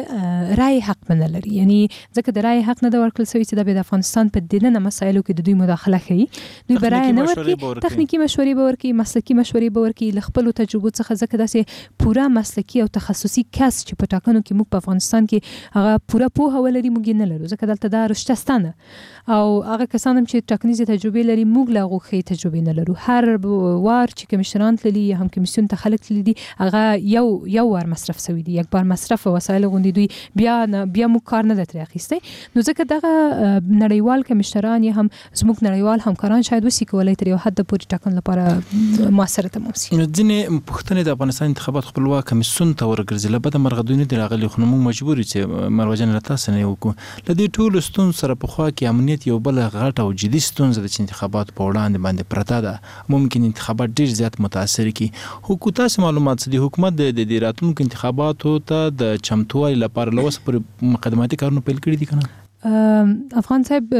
د رای حق به نه لري. یعنی ځکه د رای حق نه ده ورکړل شوی چې دا به د افغانستان په دننه مسایلو کې د دوی مداخله کوي. دوی به رای نه ورکړي، تخنیکي مشورې به ورکړي، مسلکي مشورې به ورکړي له خپلو تجربو څخه، ځکه داسې پوره مسلکي او تخصصي کس چې په ټاکنو کې موږ په افغانستان کې هغه پوره پوهه ولري موږ یې نه لرو، ځکه دلته دا رشتهستانه او هغه کسان هم چې ټاکنیزې تجربې لري موږ له هغو ښې تجربې نه لرو. هر وار چې کمیشنران تللي یا هم کمیسیون ته خلک تللي دي هغه یو وار مصرف شوي دي، یک بار مصرف وسایل غوندي، دوی بیا موږ کار نه ده ترې اخیستی. نو ځکه دغه نړیوال کمیشنران یا هم زموږ نړیوال همکاران شاید وسي کولی تر یو حد پورې ټاکنو لپاره موثره تمام سي. ځینې پوښتنې د افغانستان انتخابات خپلواک کمیسیون ته ورګرځي، له بده مرغه دوی نه دي راغلي، خو موږ مجبور یو چې مروه جان له تاسو نه وکړو. له دې ټولو ستونزو سره پخوا کې امنیت یو بله غټه او جدي ستونزه ده چې انتخابات په وړاندې باندې پرته ده، ممکن انتخابات ډیر زیات متاثر کی. حکومت معلومات د حکومت د دې راتلونکو انتخاباتو ته د چمتووالي لپاره لوس پر مقدماتي کارونه پیل کړي دي کنه؟ افغان صاحب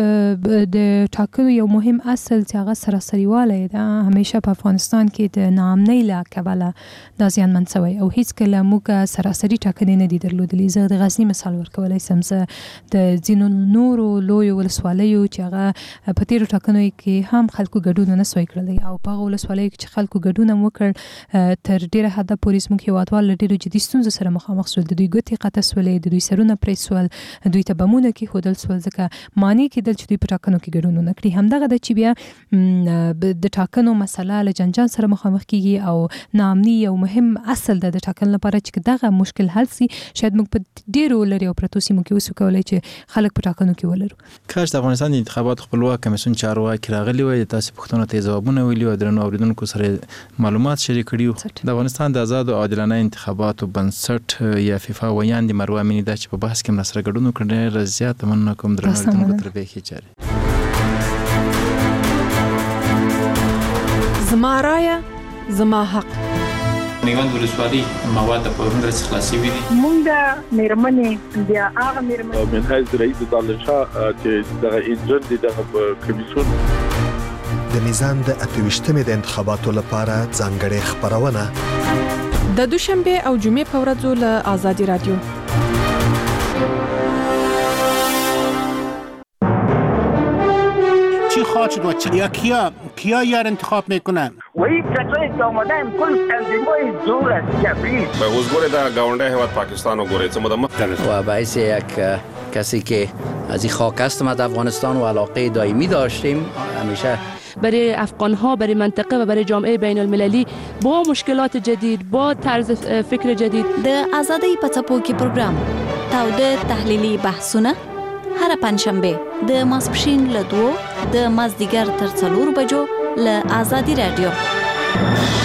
د ټاکنو یو مهم اصل چې هغه سراسریوالی ده، همیشه په افغانستان کې د ناامنۍ له کبله دا زیانمن شوی او هیڅکله موږ سراسري ټاکنې نه دي درلودلې. زه د غزني مثال ورکولی شم، زه د ځینو نورو لویو ولسوالیو چې هغه په تېرو ټاکنو کې هم خلکو ګډون ونه سوی کړلی او په هغو ولسوالیو کې چې خلکو ګډون هم وکړ تر ډېره حده پورې زموږ هېوادوال له ډېرو جدي ستونزو سره مخامخ شول. د دوی ګوتې قطع سولې، د دوی سرونه پرې سول، دوی ته بمونه کېښودل ښودل سول ځکه معنی کېدل چې دوی په ټاکنو کې ګډون ونه کړي. همدغه د چې بیا د ټاکنو مسله له جنجال سره مخامخ کیږي او ناامني یو مهم اصل ده د ټاکنو لپاره چې دغه مشکل حل سي. شاید موږ په ډیرو لري او پرتو سیمو کې اوس کولای چې خلک په ټاکنو کې ولرو. کاش د افغانستان د انتخاباتو خپلواک کمیسیون چارواکي راغلي وای تاسو پوښتنو ته ځوابونه ویلي او درنو اوریدونکو سره معلومات شریک کړي. د افغانستان د آزاد او عادلانه انتخاباتو بنسټ یا فیفا ویاندې مروه امینی دا چې په بحث کې مرسته ګډون وکړي زیات مننه کوم درنو اوریدونکو تر به کې چاري. زما رایه زما حق. میوند ولسوالۍ مواد په هنر څخه خلاصي وي. مونږ د میرمنې بیا هغه میرمنې منهاج رئیس دالشاه چې دغه انجن د کمیسیون د میزان د 28مې د انتخاباتو لپاره ځانګړې خبرونه د دوشنبه او جمعې په ورځو له آزادي رادیو. چی خواهد شد یا کیا یار انتخاب میکنن؟ و این کسایی که آمدن کل تنظیم‌های زور است جبری. به حضور در گاونده حواد پاکستان و گوریت و باعث یک کسی که از این خاک هستم از افغانستان و علاقه دائمی داشتیم همیشه برای افغان‌ها برای منطقه و برای جامعه بین المللی با مشکلات جدید با طرز فکر جدید د آزادۍ په څپو کې پروګرام تاوده تحلیلي بحثونه هر پنځشنبه د ماسپښین له 2 د مازدیګر تر 4 بجو له آزادي رادیو.